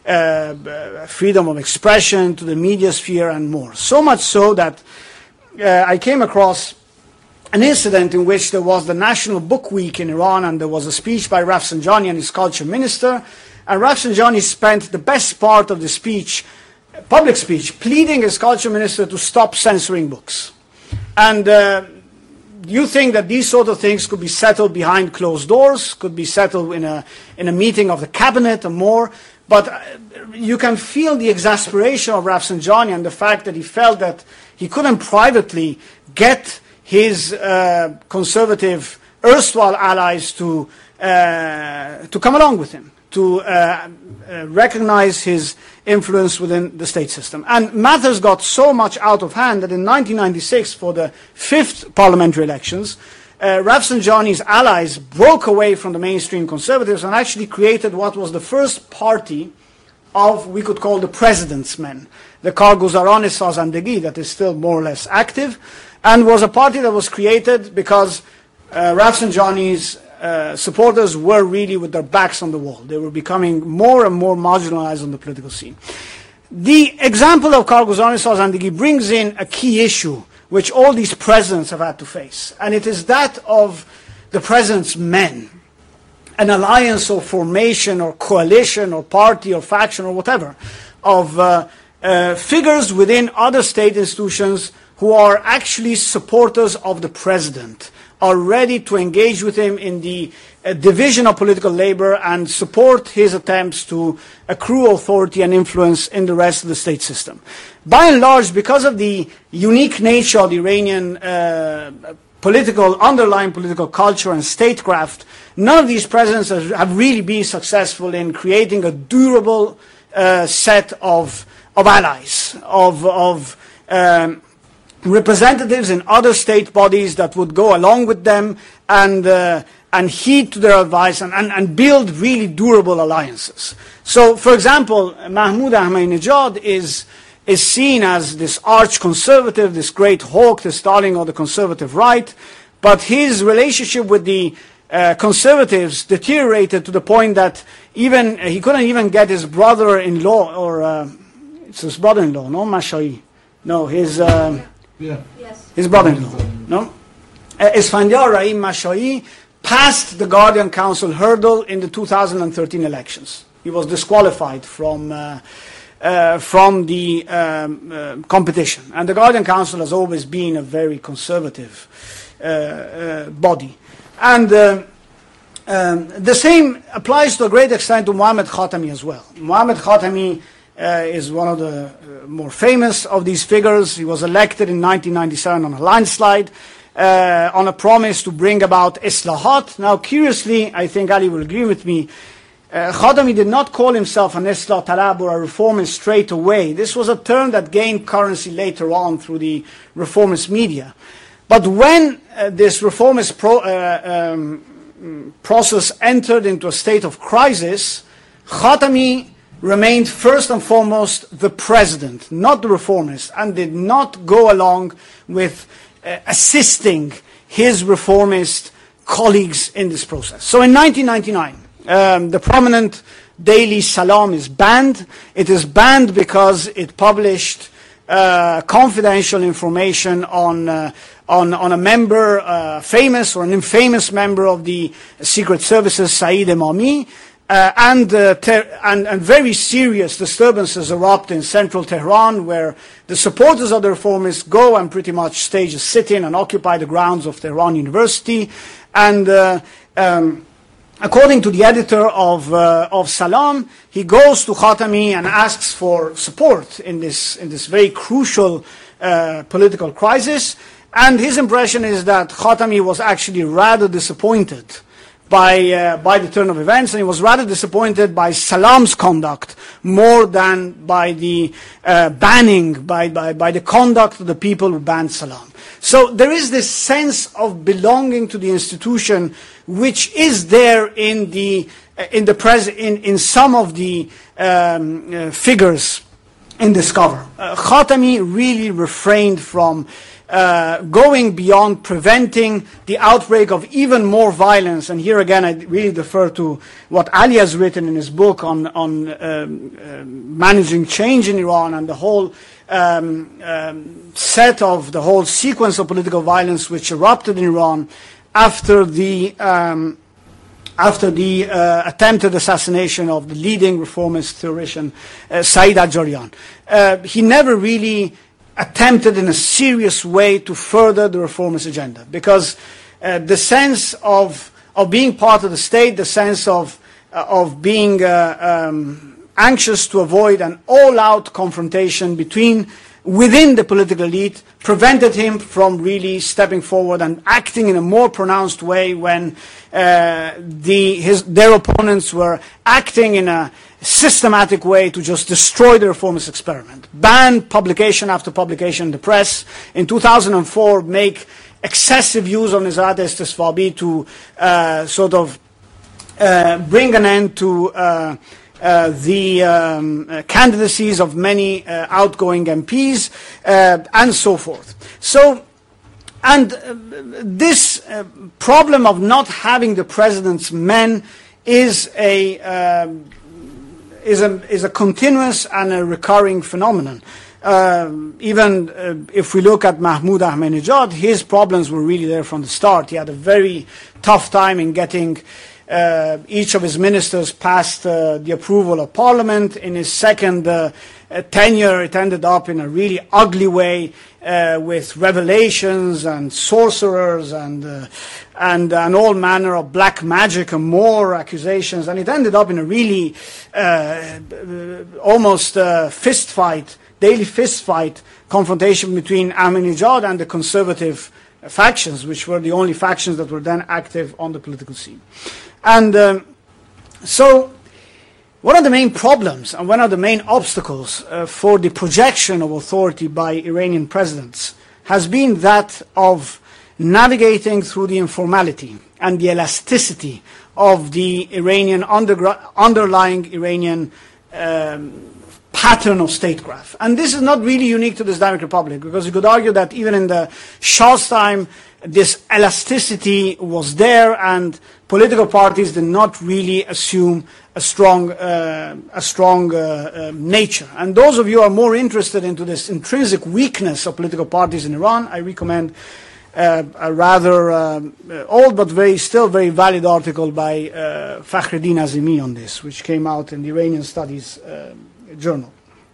uh, freedom of expression to the media sphere and more. So much so that uh, I came across an incident in which there was the National Book Week in Iran and there was a speech by Rafsanjani and his culture minister, and Rafsanjani spent the best part of the speech, public speech, pleading his culture minister to stop censoring books. And uh, you think that these sort of things could be settled behind closed doors, could be settled in a, in a meeting of the cabinet and more, but you can feel the exasperation of Rafsanjani and the fact that he felt that he couldn't privately get his uh, conservative erstwhile allies to, uh, to come along with him, to uh, uh, recognize his influence within the state system. And matters got so much out of hand that in nineteen ninety-six, for the fifth parliamentary elections, uh, Rafsanjani's allies broke away from the mainstream conservatives and actually created what was the first party of, we could call, the president's men, the Karguzaran Sazandagi, that is still more or less active, and was a party that was created because uh, Rafsanjani's Uh, supporters were really with their backs on the wall. They were becoming more and more marginalized on the political scene. The example of Karguzaran Sazandagi brings in a key issue which all these presidents have had to face, and it is that of the president's men, an alliance or formation or coalition or party or faction or whatever of uh, uh, figures within other state institutions who are actually supporters of the president, are ready to engage with him in the uh, division of political labor and support his attempts to accrue authority and influence in the rest of the state system. By and large, because of the unique nature of the Iranian uh, political, underlying political culture and statecraft, none of these presidents have really been successful in creating a durable uh, set of, of allies, of, of um, representatives in other state bodies that would go along with them and, uh, and heed to their advice and, and, and build really durable alliances. So, for example, Mahmoud Ahmadinejad is, is seen as this arch-conservative, this great hawk, the Stalin of the conservative right, but his relationship with the uh, conservatives deteriorated to the point that even uh, he couldn't even get his brother-in-law, or uh, it's his brother-in-law, no, Mashai, no, his... Uh, Yeah. Yes. His brother-in-law, no? Uh, Esfandiar Rahim Mashai passed the Guardian Council hurdle in the two thousand thirteen elections. He was disqualified from, uh, uh, from the um, uh, competition. And the Guardian Council has always been a very conservative uh, uh, body. And uh, um, the same applies to a great extent to Mohammad Khatami as well. Mohammad Khatami Uh, is one of the uh, more famous of these figures. He was elected in nineteen ninety-seven on a landslide, uh, on a promise to bring about Islahat. Now, curiously, I think Ali will agree with me, uh, Khatami did not call himself an Islah Talab or a reformist straight away. This was a term that gained currency later on through the reformist media. But when uh, this reformist pro, uh, um, process entered into a state of crisis, Khatami remained first and foremost the president, not the reformist, and did not go along with uh, assisting his reformist colleagues in this process. So in nineteen ninety-nine, um, the prominent daily Salam is banned. It is banned because it published uh, confidential information on, uh, on, on a member, uh, famous or an infamous member of the secret services, Saeed Emami, uh, and, uh, and, and very serious disturbances erupt in central Tehran, where the supporters of the reformists go and pretty much stage a sit-in and occupy the grounds of Tehran University. And uh, um, according to the editor of, uh, of Salam, he goes to Khatami and asks for support in this, in this very crucial uh, political crisis. And his impression is that Khatami was actually rather disappointed by, uh, by the turn of events, and he was rather disappointed by Salam's conduct more than by the uh, banning, by, by, by the conduct of the people who banned Salam. So there is this sense of belonging to the institution which is there in the, uh, in, the pres in, in some of the um, uh, figures in this cover. Uh, Khatami really refrained from Uh, going beyond preventing the outbreak of even more violence. And here again, I really defer to what Ali has written in his book on, on um, uh, managing change in Iran and the whole um, um, set of the whole sequence of political violence which erupted in Iran after the um, after the uh, attempted assassination of the leading reformist theoretician, uh, Saeed Ajarian. Uh, he never really attempted in a serious way to further the reformist agenda, because uh, the sense of, of being part of the state, the sense of, uh, of being uh, um, anxious to avoid an all-out confrontation between within the political elite prevented him from really stepping forward and acting in a more pronounced way when uh, the, his, their opponents were acting in a systematic way to just destroy the reformist experiment, ban publication after publication in the press. In two thousand four, make excessive use of Nezahat Istisfabi to uh, sort of uh, bring an end to uh, uh, the um, uh, candidacies of many uh, outgoing M Ps, uh, and so forth. So, and uh, this uh, problem of not having the president's men is a um, is a, is a continuous and a recurring phenomenon. Uh, even uh, if we look at Mahmoud Ahmadinejad, his problems were really there from the start. He had a very tough time in getting uh, each of his ministers past uh, the approval of parliament. In his second uh, tenure, it ended up in a really ugly way uh, with revelations and sorcerers and, uh, and and all manner of black magic and more accusations. And it ended up in a really uh, almost uh, fist fight, daily fist fight confrontation between Ahmadinejad and the conservative factions, which were the only factions that were then active on the political scene. And um, so one of the main problems and one of the main obstacles uh, for the projection of authority by Iranian presidents has been that of navigating through the informality and the elasticity of the Iranian underlying Iranian um, pattern of statecraft. And this is not really unique to the Islamic Republic, because you could argue that even in the Shah's time, this elasticity was there, and political parties did not really assume a strong, uh, a strong uh, uh, nature. And those of you who are more interested into this intrinsic weakness of political parties in Iran, I recommend uh, a rather um, old but very still very valid article by uh, Fakhreddin Azimi on this, which came out in the Iranian Studies uh, journal.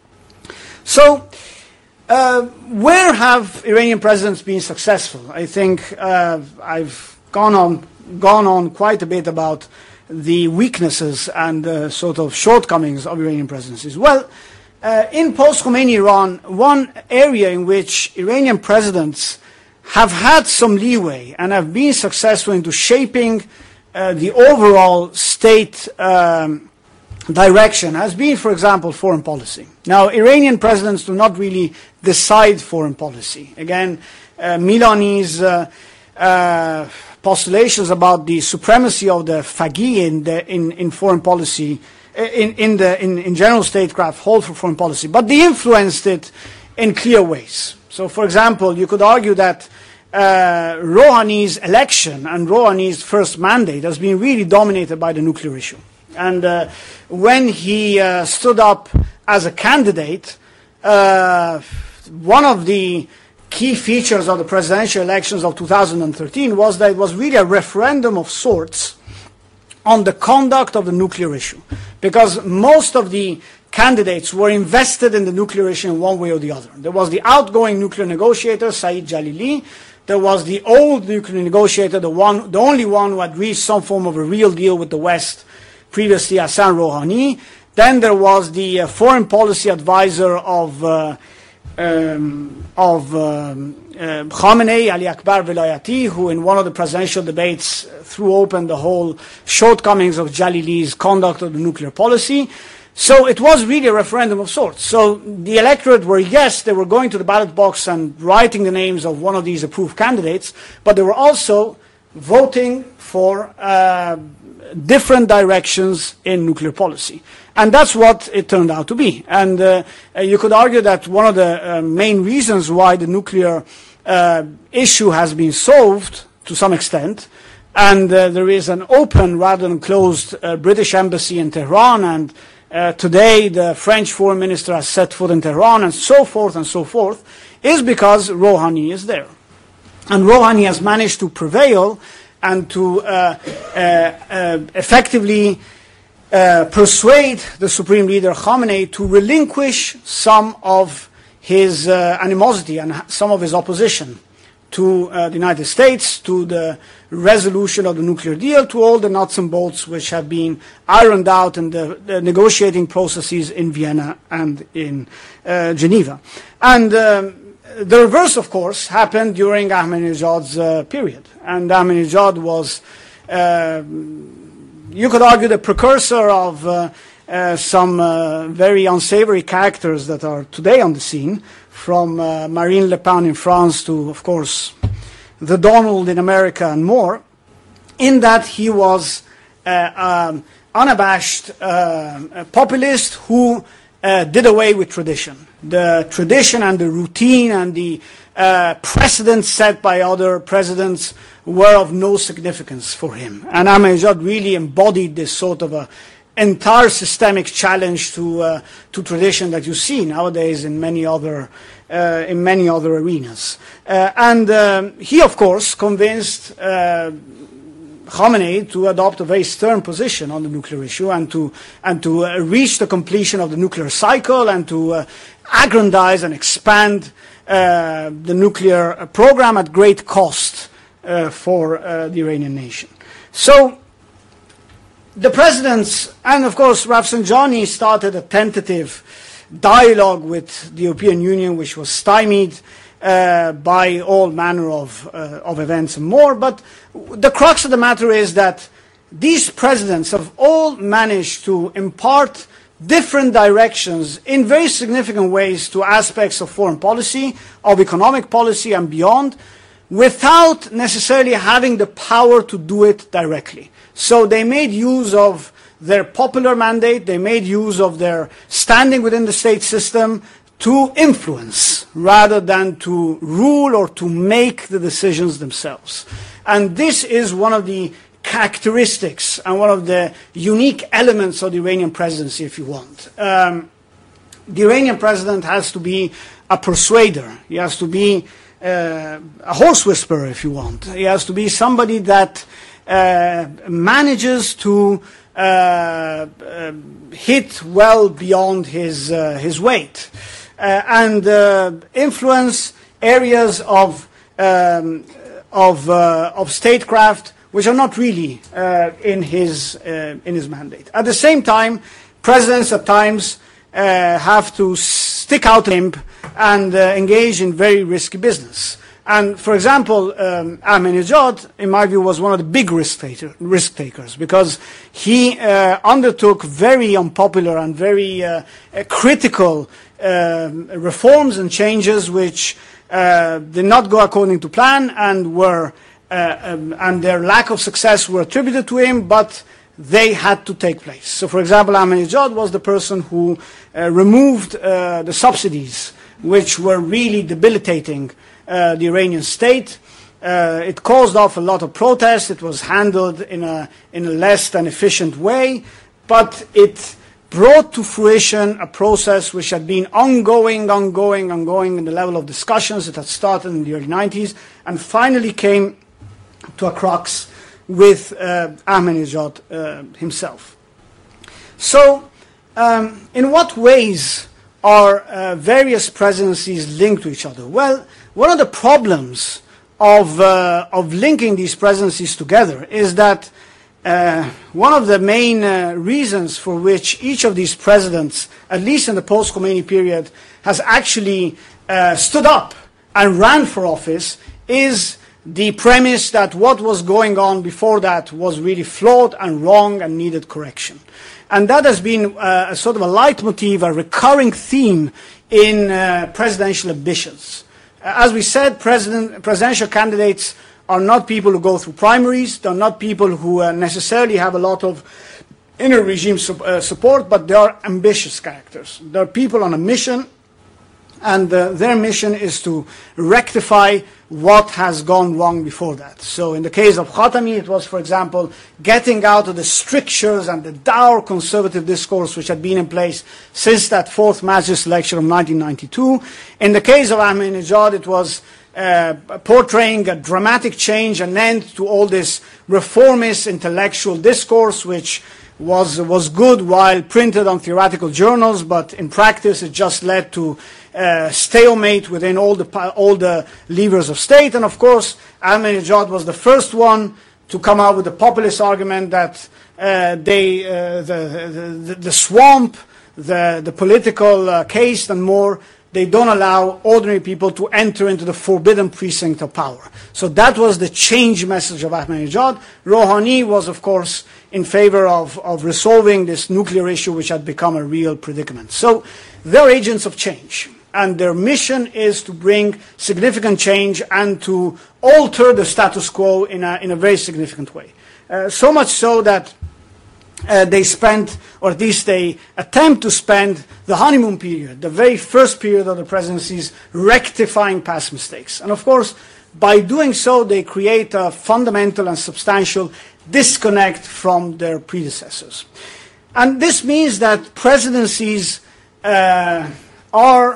So, uh, where have Iranian presidents been successful? I think uh, I've gone on, gone on quite a bit about the weaknesses and uh, sort of shortcomings of Iranian presidencies. Well, uh, in post-Khomeini Iran, one area in which Iranian presidents have had some leeway and have been successful into shaping uh, the overall state um, direction has been, for example, foreign policy. Now, Iranian presidents do not really decide foreign policy. Again, uh, Milani's uh, uh, postulations about the supremacy of the Faqih in, the, in, in foreign policy, in, in, the, in, in general statecraft, hold for foreign policy, but they influenced it in clear ways. So, for example, you could argue that uh, Rouhani's election and Rouhani's first mandate has been really dominated by the nuclear issue. And uh, when he uh, stood up as a candidate, uh, one of the key features of the presidential elections of two thousand thirteen was that it was really a referendum of sorts on the conduct of the nuclear issue, because most of the candidates were invested in the nuclear issue in one way or the other. There was the outgoing nuclear negotiator, Saeed Jalili. There was the old nuclear negotiator, the one, the only one who had reached some form of a real deal with the West, previously Hassan Rouhani. Then there was the uh, foreign policy advisor of uh, um, of um, uh, Khamenei, Ali Akbar Velayati, who in one of the presidential debates threw open the whole shortcomings of Jalili's conduct of the nuclear policy. So it was really a referendum of sorts. So the electorate were, yes, they were going to the ballot box and writing the names of one of these approved candidates, but they were also voting for uh, different directions in nuclear policy. And that's what it turned out to be. And uh, you could argue that one of the uh, main reasons why the nuclear uh, issue has been solved to some extent, and uh, there is an open rather than closed uh, British embassy in Tehran, and Uh, today the French foreign minister has set foot in Tehran, and so forth and so forth, is because Rouhani is there. And Rouhani has managed to prevail and to uh, uh, uh, effectively uh, persuade the Supreme Leader Khamenei to relinquish some of his uh, animosity and some of his opposition to uh, the United States, to the resolution of the nuclear deal, to all the nuts and bolts which have been ironed out in the, the negotiating processes in Vienna and in uh, Geneva. And um, the reverse, of course, happened during Ahmadinejad's uh, period. And Ahmadinejad was, uh, you could argue, the precursor of uh, uh, some uh, very unsavory characters that are today on the scene, from uh, Marine Le Pen in France to, of course, the Donald in America and more, in that he was uh, um, unabashed uh, populist who uh, did away with tradition. The tradition and the routine and the uh, precedents set by other presidents were of no significance for him. And Ahmadinejad really embodied this sort of a entire systemic challenge to uh, to tradition that you see nowadays in many other uh, in many other arenas. Uh, and um, he, of course, convinced uh, Khamenei to adopt a very stern position on the nuclear issue and to and to uh, reach the completion of the nuclear cycle and to uh, aggrandize and expand uh, the nuclear program at great cost uh, for uh, the Iranian nation. So the presidents, and of course Rafsanjani started a tentative dialogue with the European Union, which was stymied uh, by all manner of, uh, of events and more. But the crux of the matter is that these presidents have all managed to impart different directions in very significant ways to aspects of foreign policy, of economic policy and beyond, without necessarily having the power to do it directly. So they made use of their popular mandate, they made use of their standing within the state system to influence rather than to rule or to make the decisions themselves. And this is one of the characteristics and one of the unique elements of the Iranian presidency, if you want. Um, the Iranian president has to be a persuader. He has to be uh, a horse whisperer, if you want. He has to be somebody that uh, manages to uh, uh, hit well beyond his, uh, his weight uh, and uh, influence areas of, um, of, uh, of statecraft which are not really uh, in his uh, in his mandate. At the same time, presidents at times uh, have to stick out a limb and uh, engage in very risky business. And for example, um, Ahmadinejad, in my view, was one of the big risk, taker, risk takers because he uh, undertook very unpopular and very uh, uh, critical uh, reforms and changes which uh, did not go according to plan and were Uh, um, and their lack of success were attributed to him, but they had to take place. So, for example, Ahmadinejad was the person who uh, removed uh, the subsidies, which were really debilitating uh, the Iranian state. Uh, it caused off a lot of protests. It was handled in a, in a less than efficient way, but it brought to fruition a process which had been ongoing, ongoing, ongoing in the level of discussions. It had started in the early nineties and finally came to a crux with uh, Ahmadinejad uh, himself. So, um, in what ways are uh, various presidencies linked to each other? Well, one of the problems of, uh, of linking these presidencies together is that uh, one of the main uh, reasons for which each of these presidents, at least in the post-Khomeini period, has actually uh, stood up and ran for office is the premise that what was going on before that was really flawed and wrong and needed correction. And that has been uh, a sort of a leitmotif, a recurring theme in uh, presidential ambitions. Uh, as we said, president, presidential candidates are not people who go through primaries. They're not people who uh, necessarily have a lot of inner regime su uh, support, but they are ambitious characters. They're people on a mission, and uh, their mission is to rectify what has gone wrong before that. So in the case of Khatami, it was, for example, getting out of the strictures and the dour conservative discourse which had been in place since that fourth Majlis election of nineteen ninety-two. In the case of Ahmadinejad, it was uh, portraying a dramatic change, an end to all this reformist intellectual discourse which was, was good while printed on theoretical journals, but in practice it just led to uh, stalemate within all the, all the levers of state. And of course, Ahmadinejad was the first one to come out with the populist argument that uh, they, uh, the, the, the swamp, the, the political uh, caste and more, they don't allow ordinary people to enter into the forbidden precinct of power. So that was the change message of Ahmadinejad. Rouhani was, of course, in favor of, of resolving this nuclear issue which had become a real predicament. So they're agents of change, and their mission is to bring significant change and to alter the status quo in a, in a very significant way. Uh, so much so that Uh, they spend, or at least they attempt to spend, the honeymoon period, the very first period of the presidencies, rectifying past mistakes. And of course, by doing so, they create a fundamental and substantial disconnect from their predecessors. And this means that presidencies uh, are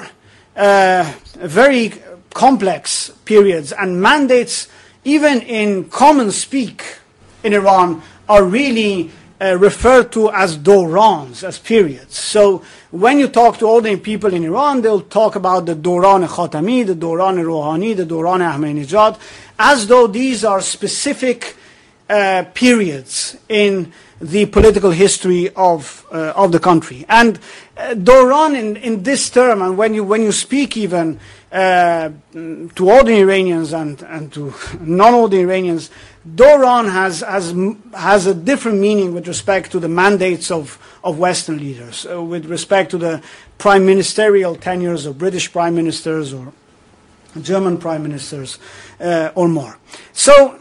uh, very complex periods, and mandates, even in common speak in Iran, are really Uh, referred to as dorans, as periods. So when you talk to ordinary people in Iran, they'll talk about the Doran Khatami, the Doran Rouhani, the Doran Ahmadinejad, as though these are specific uh, periods in the political history of uh, of the country. And uh, Doran in, in this term, and when you when you speak even uh, to ordinary Iranians and, and to non-ordinary Iranians, Doran has, has, has a different meaning with respect to the mandates of, of Western leaders, uh, with respect to the prime ministerial tenures of British prime ministers or German prime ministers uh, or more. So,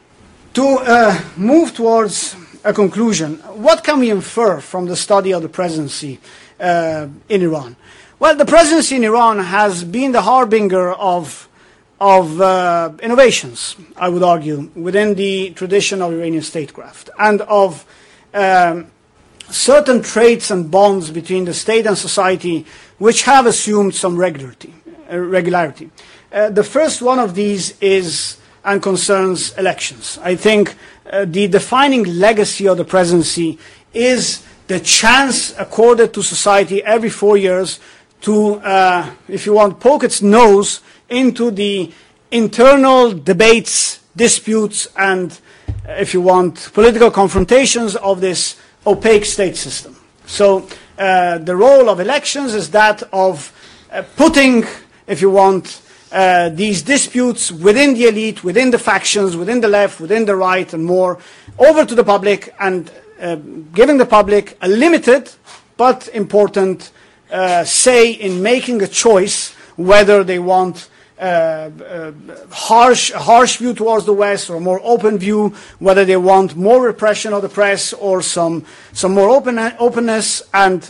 to uh, move towards a conclusion, what can we infer from the study of the presidency uh, in Iran? Well, the presidency in Iran has been the harbinger of of uh, innovations, I would argue, within the tradition of Iranian statecraft, and of um, certain traits and bonds between the state and society which have assumed some regularity. Uh, regularity. Uh, the first one of these is and concerns elections. I think uh, the defining legacy of the presidency is the chance accorded to society every four years to, uh, if you want, poke its nose into the internal debates, disputes, and, if you want, political confrontations of this opaque state system. So uh, the role of elections is that of uh, putting, if you want, uh, these disputes within the elite, within the factions, within the left, within the right, and more, over to the public, and uh, giving the public a limited but important uh, say in making a choice whether they want Uh, uh, harsh, a harsh view towards the West or a more open view, whether they want more repression of the press or some, some more open, openness, and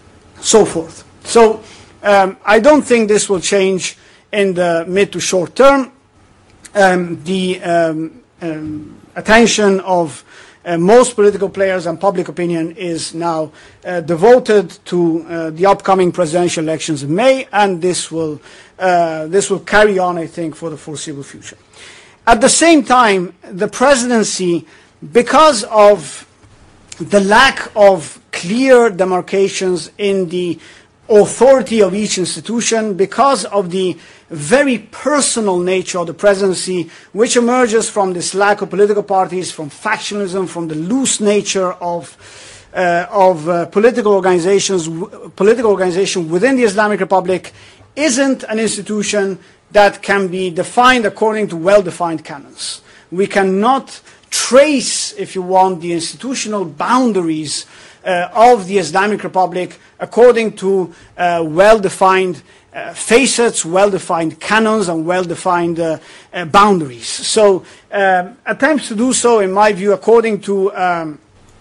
so forth. So um, I don't think this will change in the mid to short term. Um, the um, um, attention of uh, most political players and public opinion is now uh, devoted to uh, the upcoming presidential elections in May, and this will, uh, this will carry on, I think, for the foreseeable future. At the same time, the presidency, because of the lack of clear demarcations in the authority of each institution, because of the very personal nature of the presidency, which emerges from this lack of political parties, from factionalism, from the loose nature of, uh, of uh, political organizations, w political organization within the Islamic Republic, isn't an institution that can be defined according to well-defined canons. We cannot trace, if you want, the institutional boundaries uh, of the Islamic Republic according to uh, well-defined uh, facets, well-defined canons, and well-defined uh, uh, boundaries. So um, attempts to do so, in my view, according to um,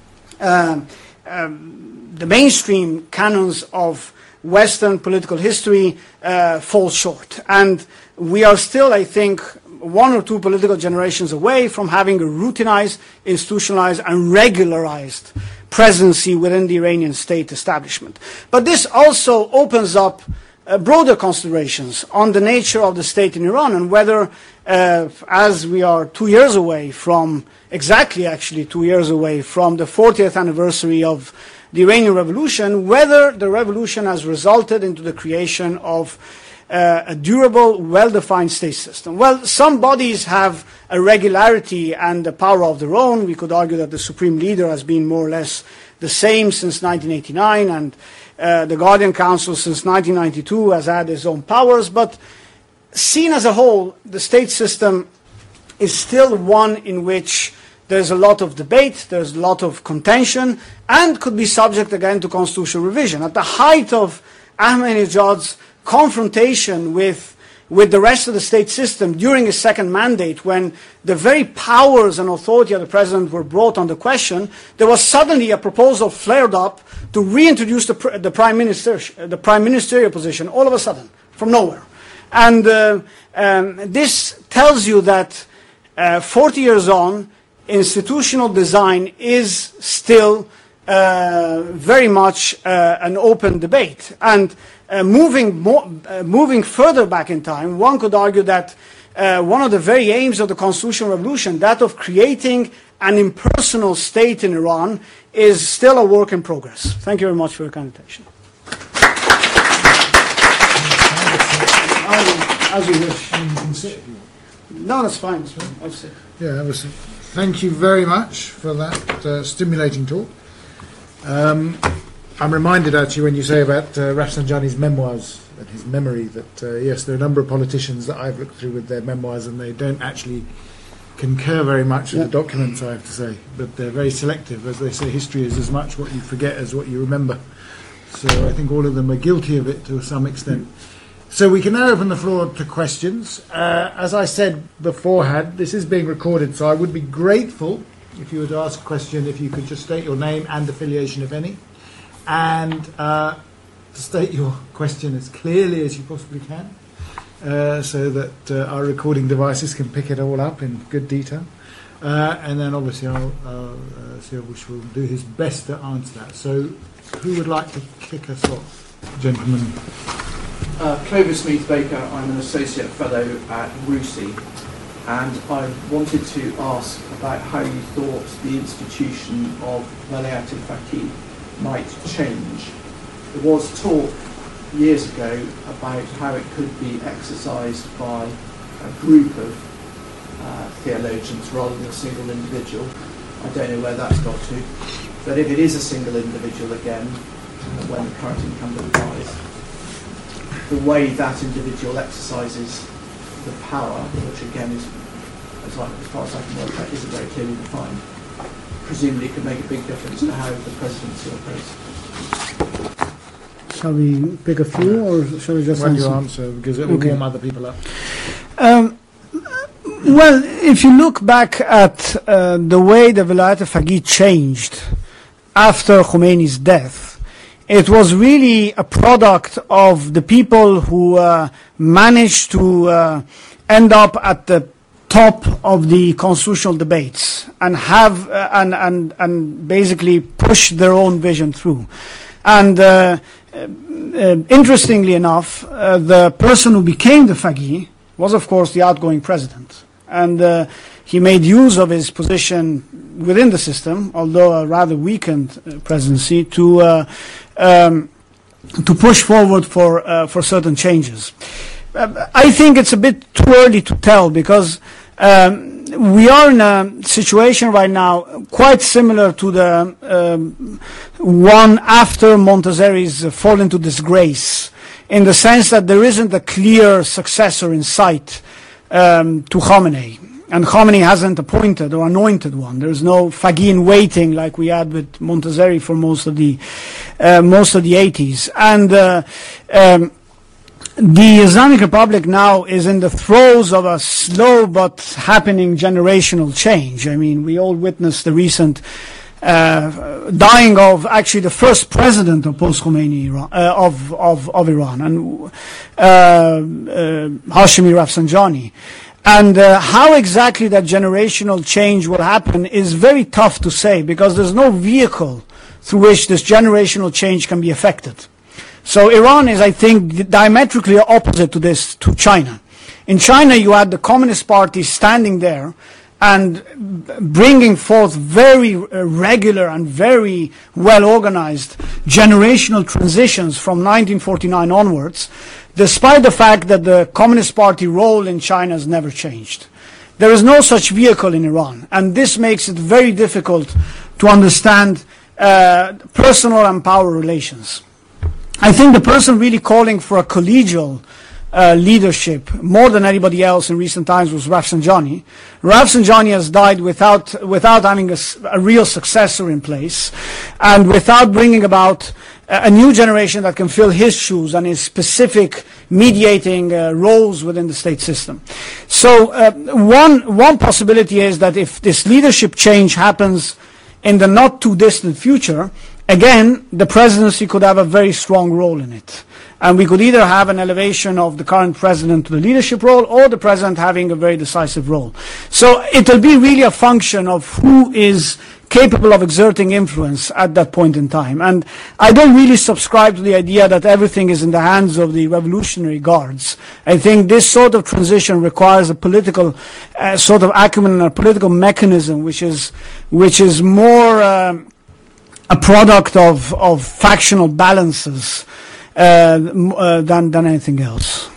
uh, um, the mainstream canons of Western political history uh, fall short. And we are still, I think, one or two political generations away from having a routinized, institutionalized, and regularized presidency within the Iranian state establishment. But this also opens up uh, broader considerations on the nature of the state in Iran, and whether, uh, as we are two years away from, exactly actually two years away from the fortieth anniversary of the Iranian Revolution, whether the revolution has resulted into the creation of uh, a durable, well-defined state system. Well, some bodies have a regularity and a power of their own. We could argue that the Supreme Leader has been more or less the same since nineteen eighty-nine, and uh, the Guardian Council since nineteen ninety-two has had its own powers. But seen as a whole, the state system is still one in which there's a lot of debate, there's a lot of contention, and could be subject again to constitutional revision. At the height of Ahmadinejad's confrontation with, with the rest of the state system during his second mandate, when the very powers and authority of the president were brought under question, there was suddenly a proposal flared up to reintroduce the, the, prime, minister, the prime ministerial position all of a sudden, from nowhere. And uh, um, this tells you that uh, forty years on, institutional design is still uh, very much uh, an open debate. And uh, moving, more, uh, moving further back in time, one could argue that uh, one of the very aims of the constitutional revolution, that of creating an impersonal state in Iran, is still a work in progress. Thank you very much for your kind attention. As you wish. You can sit. No, that's fine. That's fine. I'll sit. Yeah, that was. Thank you very much for that uh, stimulating talk. Um, I'm reminded, actually, when you say about uh, Rafsanjani's memoirs and his memory, that, uh, yes, there are a number of politicians that I've looked through with their memoirs, and they don't actually concur very much with yeah. the documents, I have to say. But they're very selective. As they say, history is as much what you forget as what you remember. So I think all of them are guilty of it to some extent. So we can now open the floor to questions. Uh, as I said beforehand, this is being recorded, so I would be grateful if you were to ask a question, if you could just state your name and affiliation, if any, and uh, state your question as clearly as you possibly can, uh, so that uh, our recording devices can pick it all up in good detail. Uh, and then obviously I'll, uh, uh, Siavush will do his best to answer that. So who would like to kick us off? Gentlemen. Uh, Clovis Meath Baker, I'm an Associate Fellow at RUSI, and I wanted to ask about how you thought the institution of Walayat al-Faqih might change. There was talk years ago about how it could be exercised by a group of uh, theologians rather than a single individual. I don't know where that's got to, but if it is a single individual again, uh, when the current incumbent dies, the way that individual exercises the power, which again is, as, I, as far as I can work out, isn't very clearly defined, presumably could make a big difference to how the presidency operates. Shall we pick a few, or shall we just when answer? you answer, because it will okay. warm other people up. Um, well, if you look back at uh, the way the Walayat al-Faqih changed after Khomeini's death, it was really a product of the people who uh, managed to uh, end up at the top of the constitutional debates and have uh, and, and and basically push their own vision through. And uh, uh, interestingly enough, uh, the person who became the faqih was, of course, the outgoing president, and uh, he made use of his position within the system, although a rather weakened uh, presidency, to uh, um, to push forward for uh, for certain changes. Uh, I think it's a bit too early to tell, because um, we are in a situation right now quite similar to the um, one after Montazeri's uh, fall into disgrace, in the sense that there isn't a clear successor in sight um, to Khamenei. And Khamenei hasn't appointed or anointed one. There's no faqih in waiting like we had with Montazeri for most of the uh, most of the eighties. And uh, um, the Islamic Republic now is in the throes of a slow but happening generational change. I mean, we all witnessed the recent uh, dying of actually the first president of post-Khomeini Iran, uh, of, of of Iran, and uh, uh, Hashemi Rafsanjani. And uh, how exactly that generational change will happen is very tough to say, because there's no vehicle through which this generational change can be effected. So Iran is, I think, diametrically opposite to this, to China. In China, you had the Communist Party standing there and bringing forth very uh, regular and very well-organized generational transitions from nineteen forty-nine onwards, despite the fact that the Communist Party role in China has never changed. There is no such vehicle in Iran, and this makes it very difficult to understand uh, personal and power relations. I think the person really calling for a collegial uh, leadership more than anybody else in recent times was Rafsanjani. Rafsanjani has died without, without having a, a real successor in place, and without bringing about a new generation that can fill his shoes and his specific mediating uh, roles within the state system. So uh, one, one possibility is that if this leadership change happens in the not too distant future, again, the presidency could have a very strong role in it. And we could either have an elevation of the current president to the leadership role, or the president having a very decisive role. So it'll be really a function of who is capable of exerting influence at that point in time. And I don't really subscribe to the idea that everything is in the hands of the Revolutionary Guards. I think this sort of transition requires a political uh, sort of acumen and a political mechanism which is, which is more um, a product of, of factional balances uh, uh, than, than anything else.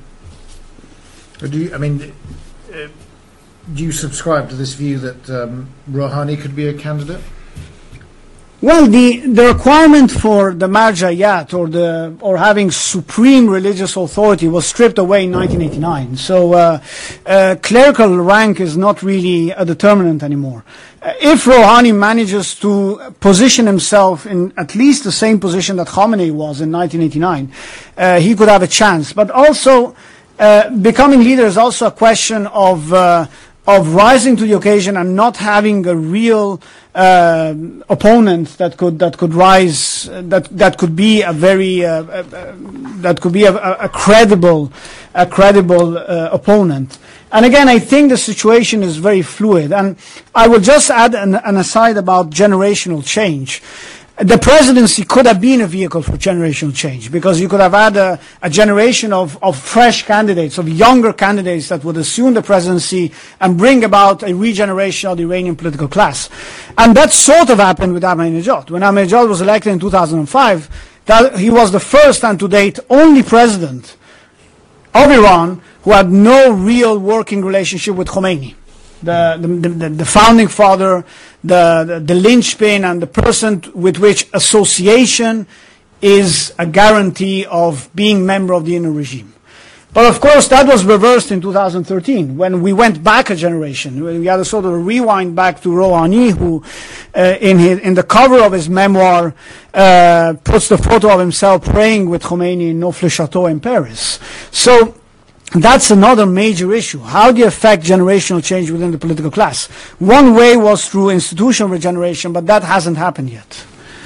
Do you, I mean, uh, do you subscribe to this view that um, Rouhani could be a candidate? Well, the, the requirement for the marja'iyat, or the or having supreme religious authority, was stripped away in nineteen eighty-nine. So uh, uh, clerical rank is not really a determinant anymore. Uh, if Rouhani manages to position himself in at least the same position that Khamenei was in nineteen eighty-nine, uh, he could have a chance. But also, uh, becoming leader is also a question of uh, of rising to the occasion and not having a real uh, opponent that could that could rise uh, that that could be a very uh, uh, uh, that could be a, a credible a credible uh, opponent. And again, I think the situation is very fluid. And I will just add an, an aside about generational change. The presidency could have been a vehicle for generational change, because you could have had a, a generation of, of fresh candidates, of younger candidates that would assume the presidency and bring about a regeneration of the Iranian political class. And that sort of happened with Ahmadinejad. When Ahmadinejad was elected in two thousand five, that he was the first and to date only president of Iran who had no real working relationship with Khomeini. The, the, the, the founding father, the, the, the linchpin, and the person with which association is a guarantee of being member of the inner regime. But of course, that was reversed in two thousand thirteen, when we went back a generation. We had a sort of a rewind back to Rouhani, who, uh, in, his, in the cover of his memoir, uh, puts the photo of himself praying with Khomeini in Neauphle-Château in Paris. So that's another major issue. How do you affect generational change within the political class? One way was through institutional regeneration, but that hasn't happened yet.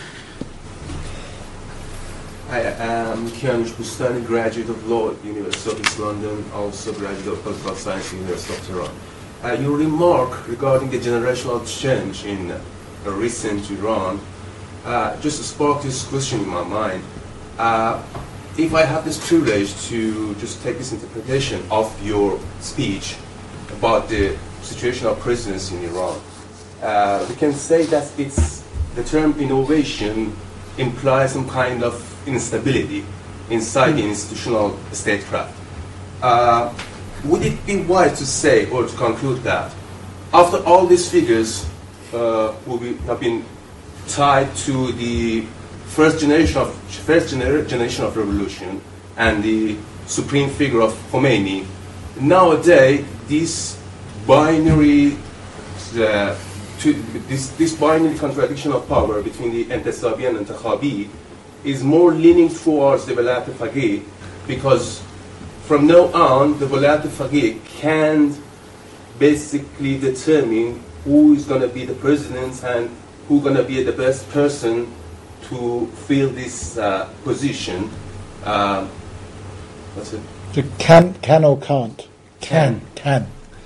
Hi, I'm Kianush Bustani, graduate of Law at University of East London, also graduate of Political Science, University of Tehran. uh, your remark regarding the generational change in uh, recent Iran uh, just sparked this question in my mind. Uh, if I have this privilege to just take this interpretation of your speech about the situation of prisoners in Iran, uh, we can say that it's the term innovation implies some kind of instability inside the institutional statecraft. Uh, would it be wise to say or to conclude that after all these figures uh, will be, have been tied to the first generation of first gener generation of revolution and the supreme figure of Khomeini, nowadays this binary uh, to, this, this binary contradiction of power between the Intisabi and Intikhabi is more leaning towards the Walayat al-Faqih, because from now on the Walayat al-Faqih can basically determine who is going to be the president and who's going to be the best person to fill this uh, position. Uh, what's it? So can, can or can't? Can, can.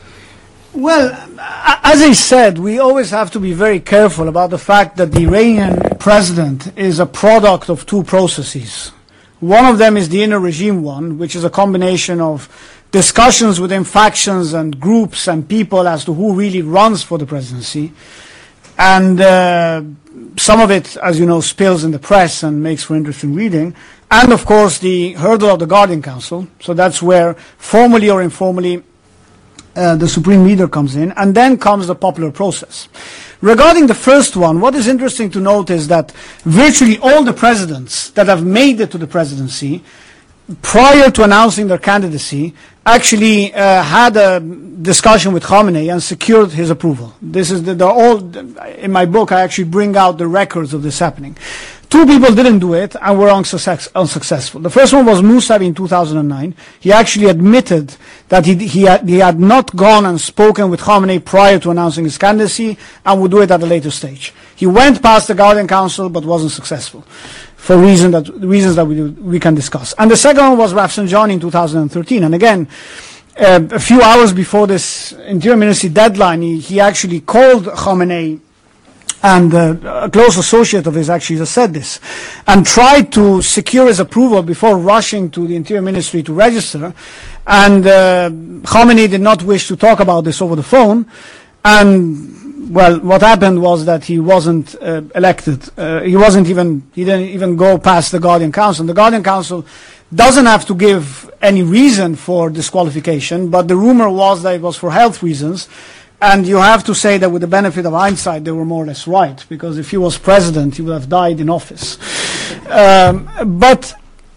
Well, as I said, we always have to be very careful about the fact that the Iranian president is a product of two processes. One of them is the inner regime one, which is a combination of discussions within factions and groups and people as to who really runs for the presidency. And uh, some of it, as you know, spills in the press and makes for interesting reading. And, of course, the hurdle of the Guardian Council. So that's where, formally or informally, Uh, the supreme leader comes in, and then comes the popular process. Regarding the first one, what is interesting to note is that virtually all the presidents that have made it to the presidency, prior to announcing their candidacy, actually uh, had a discussion with Khamenei and secured his approval. This is the, the all, in my book I actually bring out the records of this happening. Two people didn't do it and were unsuccess, unsuccessful. The first one was Mousavi in two thousand nine. He actually admitted that he, he, had, he had not gone and spoken with Khamenei prior to announcing his candidacy and would do it at a later stage. He went past the Guardian Council but wasn't successful for reason that, reasons that we, we can discuss. And the second one was Rafsanjani in two thousand thirteen. And again, uh, a few hours before this Interior Ministry deadline, he, he actually called Khamenei, and uh, a close associate of his actually has said this, and tried to secure his approval before rushing to the Interior Ministry to register. And uh, Khamenei did not wish to talk about this over the phone. And, well, what happened was that he wasn't uh, elected. Uh, he wasn't even, he didn't even go past the Guardian Council. The Guardian Council doesn't have to give any reason for disqualification, but the rumor was that it was for health reasons. And you have to say that with the benefit of hindsight, they were more or less right, because if he was president, he would have died in office. Um, but,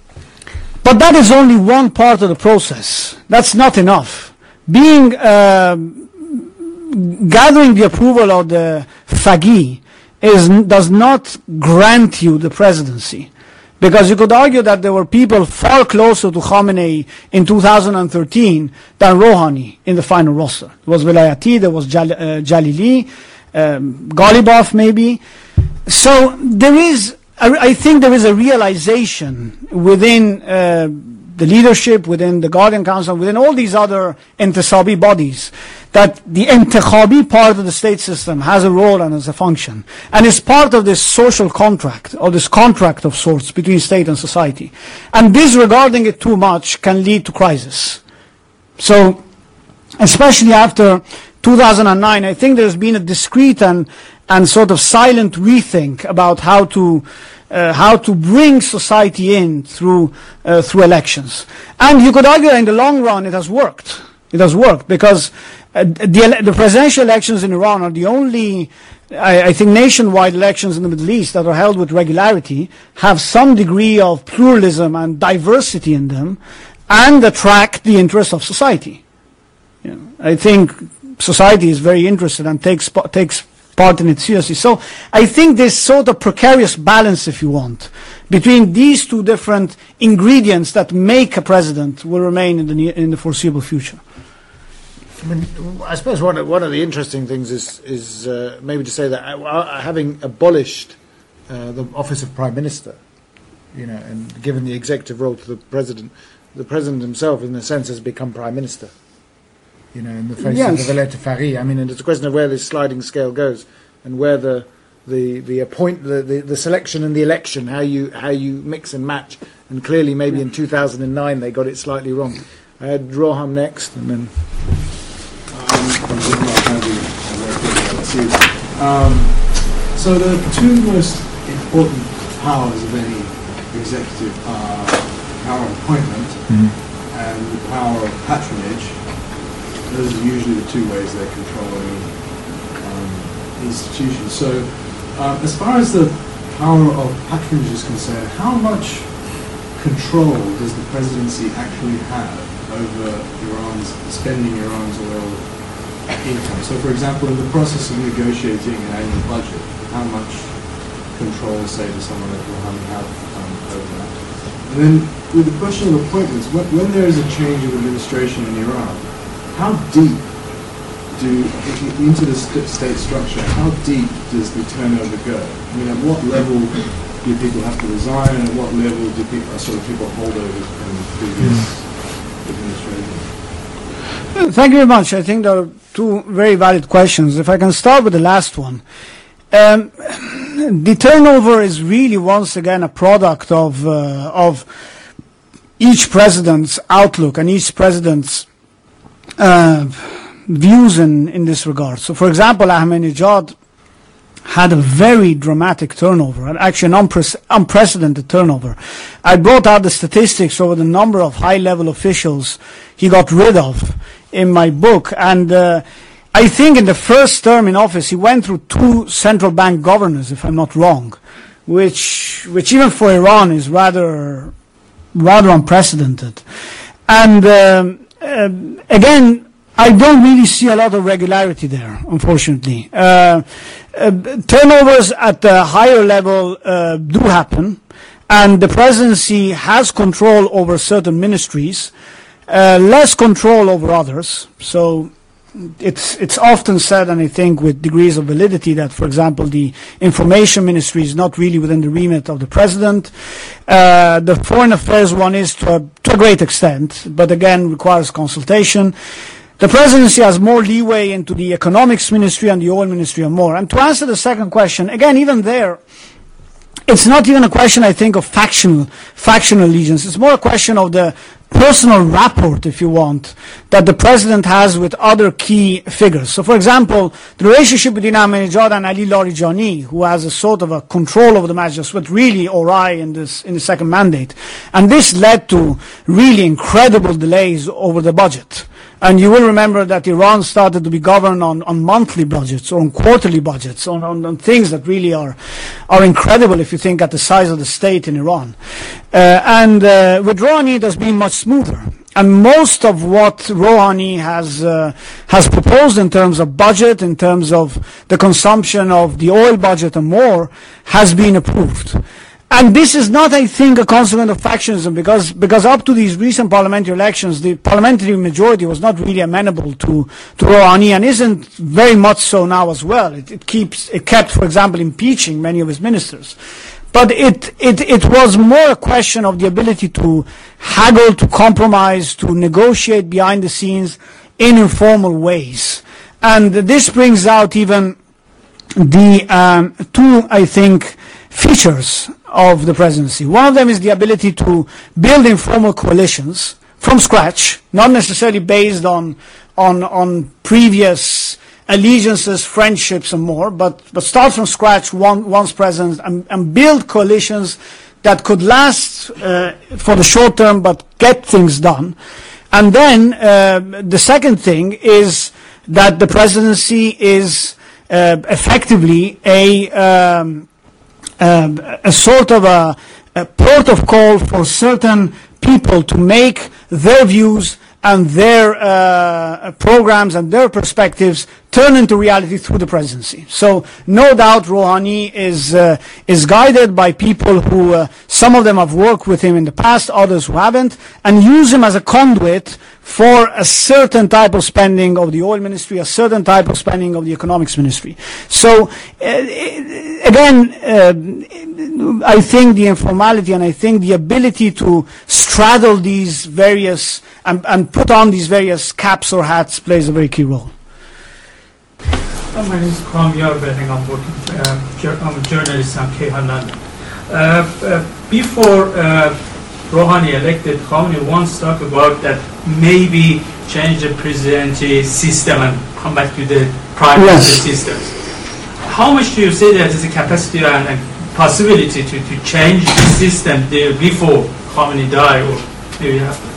but that is only one part of the process. That's not enough. Being, uh, gathering the approval of the Faqih is, does not grant you the presidency. Because you could argue that there were people far closer to Khamenei in two thousand thirteen than Rouhani in the final roster. There was Velayati, there was Jal, uh, Jalili, um, Ghalibaf maybe. So there is, I, I think there is a realization within uh, the leadership, within the Guardian Council, within all these other intisabi bodies, that the intikhabi part of the state system has a role and has a function, and is part of this social contract, or this contract of sorts between state and society. And disregarding it too much can lead to crisis. So, especially after two thousand nine, I think there's been a discrete and, and sort of silent rethink about how to Uh, how to bring society in through uh, through elections. And you could argue that in the long run it has worked. It has worked because uh, the, the presidential elections in Iran are the only, I, I think, nationwide elections in the Middle East that are held with regularity, have some degree of pluralism and diversity in them, and attract the interest of society. You know, I think society is very interested and takes takes part in it seriously. So I think this sort of precarious balance, if you want, between these two different ingredients that make a president will remain in the near, in the foreseeable future. I mean, I suppose one of, one of the interesting things is is uh, maybe to say that uh, having abolished uh, the office of prime minister, you know, and given the executive role to the president, the president himself, in a sense, has become prime minister. you know, in the face Yes. of the Valet Fari. I mean, and it's a question of where this sliding scale goes and where the the the appoint the, the, the selection and the election, how you how you mix and match. And clearly, maybe in two thousand nine they got it slightly wrong. I had Rohan next, and then. Um, so the two most important powers of any executive are power of appointment Mm. and the power of patronage. Those are usually the two ways they control any um, institution. So uh, as far as the power of patronage is concerned, how much control does the presidency actually have over Iran's spending Iran's oil income? So, for example, in the process of negotiating an annual budget, how much control, say, does someone like Rouhani have um, over that? And then, with the question of appointments, when, when there is a change of administration in Iran, how deep do into the st- state structure? How deep does the turnover go? I mean, at what level do people have to resign, and at what level do people, uh, sort of people holdovers from previous administrations? Thank you very much. I think there are two very valid questions. If I can start with the last one. Um, the turnover is really, once again, a product of, uh, of each president's outlook and each president's uh, views in, in this regard. So, for example, Ahmadinejad had a very dramatic turnover, and actually an unpre- unprecedented turnover. I brought out the statistics over the number of high-level officials he got rid of in my book, and uh, I think in the first term in office he went through two central bank governors, if I'm not wrong, which which even for Iran is rather rather unprecedented. And um, uh, again, I don't really see a lot of regularity there, unfortunately. Uh, uh, turnovers at the higher level uh, do happen, and the presidency has control over certain ministries, uh, less control over others. So it's it's often said, and I think with degrees of validity, that, for example, the information ministry is not really within the remit of the president. Uh, the foreign affairs one is to a, to a great extent, but again requires consultation. The presidency has more leeway into the economics ministry and the oil ministry and more. And to answer the second question, again, even there, it's not even a question, I think, of factional, factional allegiance. It's more a question of the personal rapport, if you want, that the president has with other key figures. So, for example, the relationship between Ahmadinejad and Ali Larijani, who has a sort of a control over the Majlis, was really awry in this in the second mandate. And this led to really incredible delays over the budget. And you will remember that Iran started to be governed on, on monthly budgets or on quarterly budgets, on, on, on things that really are are incredible if you think at the size of the state in Iran. Uh, and uh, with Rouhani, it has been much smoother. And most of what Rouhani has uh, has proposed in terms of budget, in terms of the consumption of the oil budget and more, has been approved. And this is not, I think, a consequence of factionism, because because up to these recent parliamentary elections, the parliamentary majority was not really amenable to to Rouhani, and isn't very much so now as well. It, it keeps it kept, for example, impeaching many of his ministers. But it, it it was more a question of the ability to haggle, to compromise, to negotiate behind the scenes in informal ways. And this brings out even the um, two, I think, features of the presidency. One of them is the ability to build informal coalitions from scratch, not necessarily based on on on previous allegiances, friendships, and more, but but start from scratch one, once president and, and build coalitions that could last uh, for the short term, but get things done. And then uh, the second thing is that the presidency is uh, effectively a um, Um, a sort of a, a port of call for certain people to make their views and their uh, programs and their perspectives turn into reality through the presidency. So no doubt Rouhani is uh, is guided by people who, uh, some of them have worked with him in the past, others who haven't, and use him as a conduit for a certain type of spending of the oil ministry, a certain type of spending of the economics ministry. So uh, again, uh, I think the informality and I think the ability to straddle these various and, and put on these various caps or hats plays a very key role. Uh, my name is Kwam Yarbeting. I'm working. Uh, I'm a journalist in Kayhan, London. Uh, uh, before uh, Rouhani elected, Khamenei once talked about that maybe change the presidency system and come back to the prime minister yes. systems. How much do you say there is a capacity and a possibility to, to change the system there before Khamenei died or maybe after?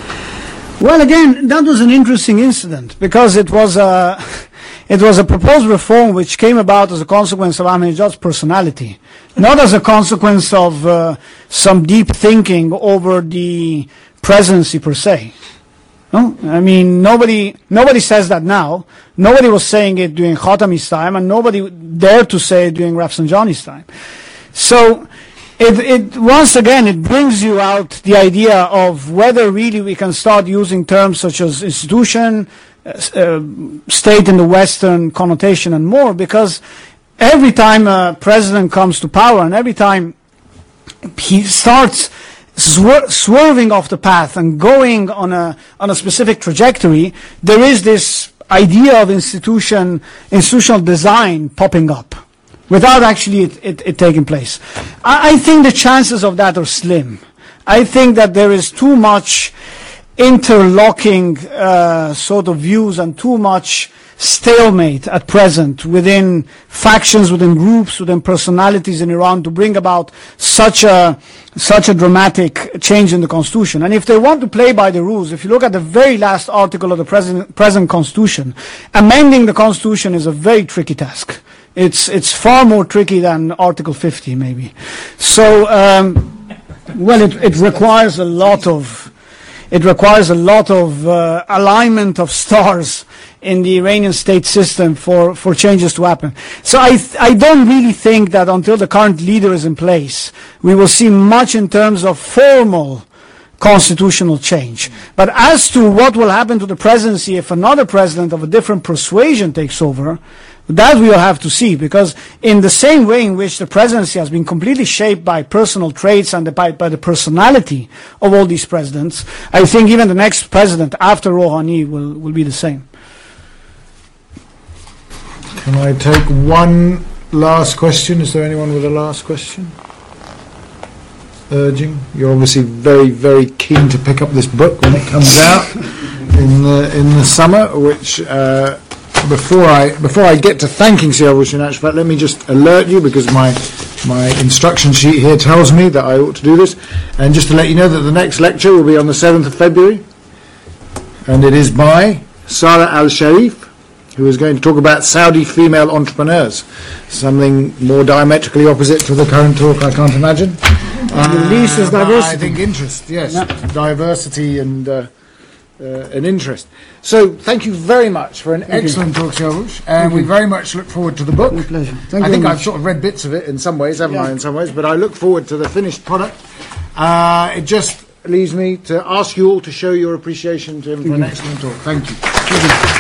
Well, again, that was an interesting incident because it was a it was a proposed reform which came about as a consequence of Ahmadinejad's personality, not as a consequence of uh, some deep thinking over the presidency per se. No, I mean nobody nobody says that now. Nobody was saying it during Khatami's time, and nobody dared to say it during Rafsanjani's time. So. It, it, once again, it brings you out the idea of whether really we can start using terms such as institution, uh, uh, state in the Western connotation and more, because every time a president comes to power and every time he starts swer swerving off the path and going on a, on a specific trajectory, there is this idea of institution, institutional design popping up, without actually it, it, it taking place. I, I think the chances of that are slim. I think that there is too much interlocking uh, sort of views and too much stalemate at present within factions, within groups, within personalities in Iran to bring about such a such a dramatic change in the constitution. And if they want to play by the rules, if you look at the very last article of the present, present constitution, amending the constitution is a very tricky task. It's it's far more tricky than Article fifty, maybe. So, um, well, it it requires a lot of it requires a lot of uh, alignment of stars in the Iranian state system for for changes to happen. So I th I don't really think that until the current leader is in place, we will see much in terms of formal constitutional change. But as to what will happen to the presidency if another president of a different persuasion takes over, that we will have to see, because in the same way in which the presidency has been completely shaped by personal traits and the, by, by the personality of all these presidents, I think even the next president after Rouhani will, will be the same. Can I take one last question? Is there anyone with a last question? Urging. You're obviously very, very keen to pick up this book when it comes out in the in the summer. Which uh, before I before I get to thanking Siyavush, in actual fact, let me just alert you, because my my instruction sheet here tells me that I ought to do this, and just to let you know that the next lecture will be on the seventh of February, and it is by Sara Al Sharif, who is going to talk about Saudi female entrepreneurs, something more diametrically opposite to the current talk I can't imagine. Uh, the least is diversity. I think interest, yes, yeah. diversity and uh, uh, an interest. So thank you very much for an thank excellent you. talk, Siyavush, and we very much look forward to the book. My pleasure. Thank I you think very I've much. sort of read bits of it in some ways, haven't yeah. I, in some ways, but I look forward to the finished product. Uh, it just leaves me to ask you all to show your appreciation to him for an excellent talk. Thank you. Thank you.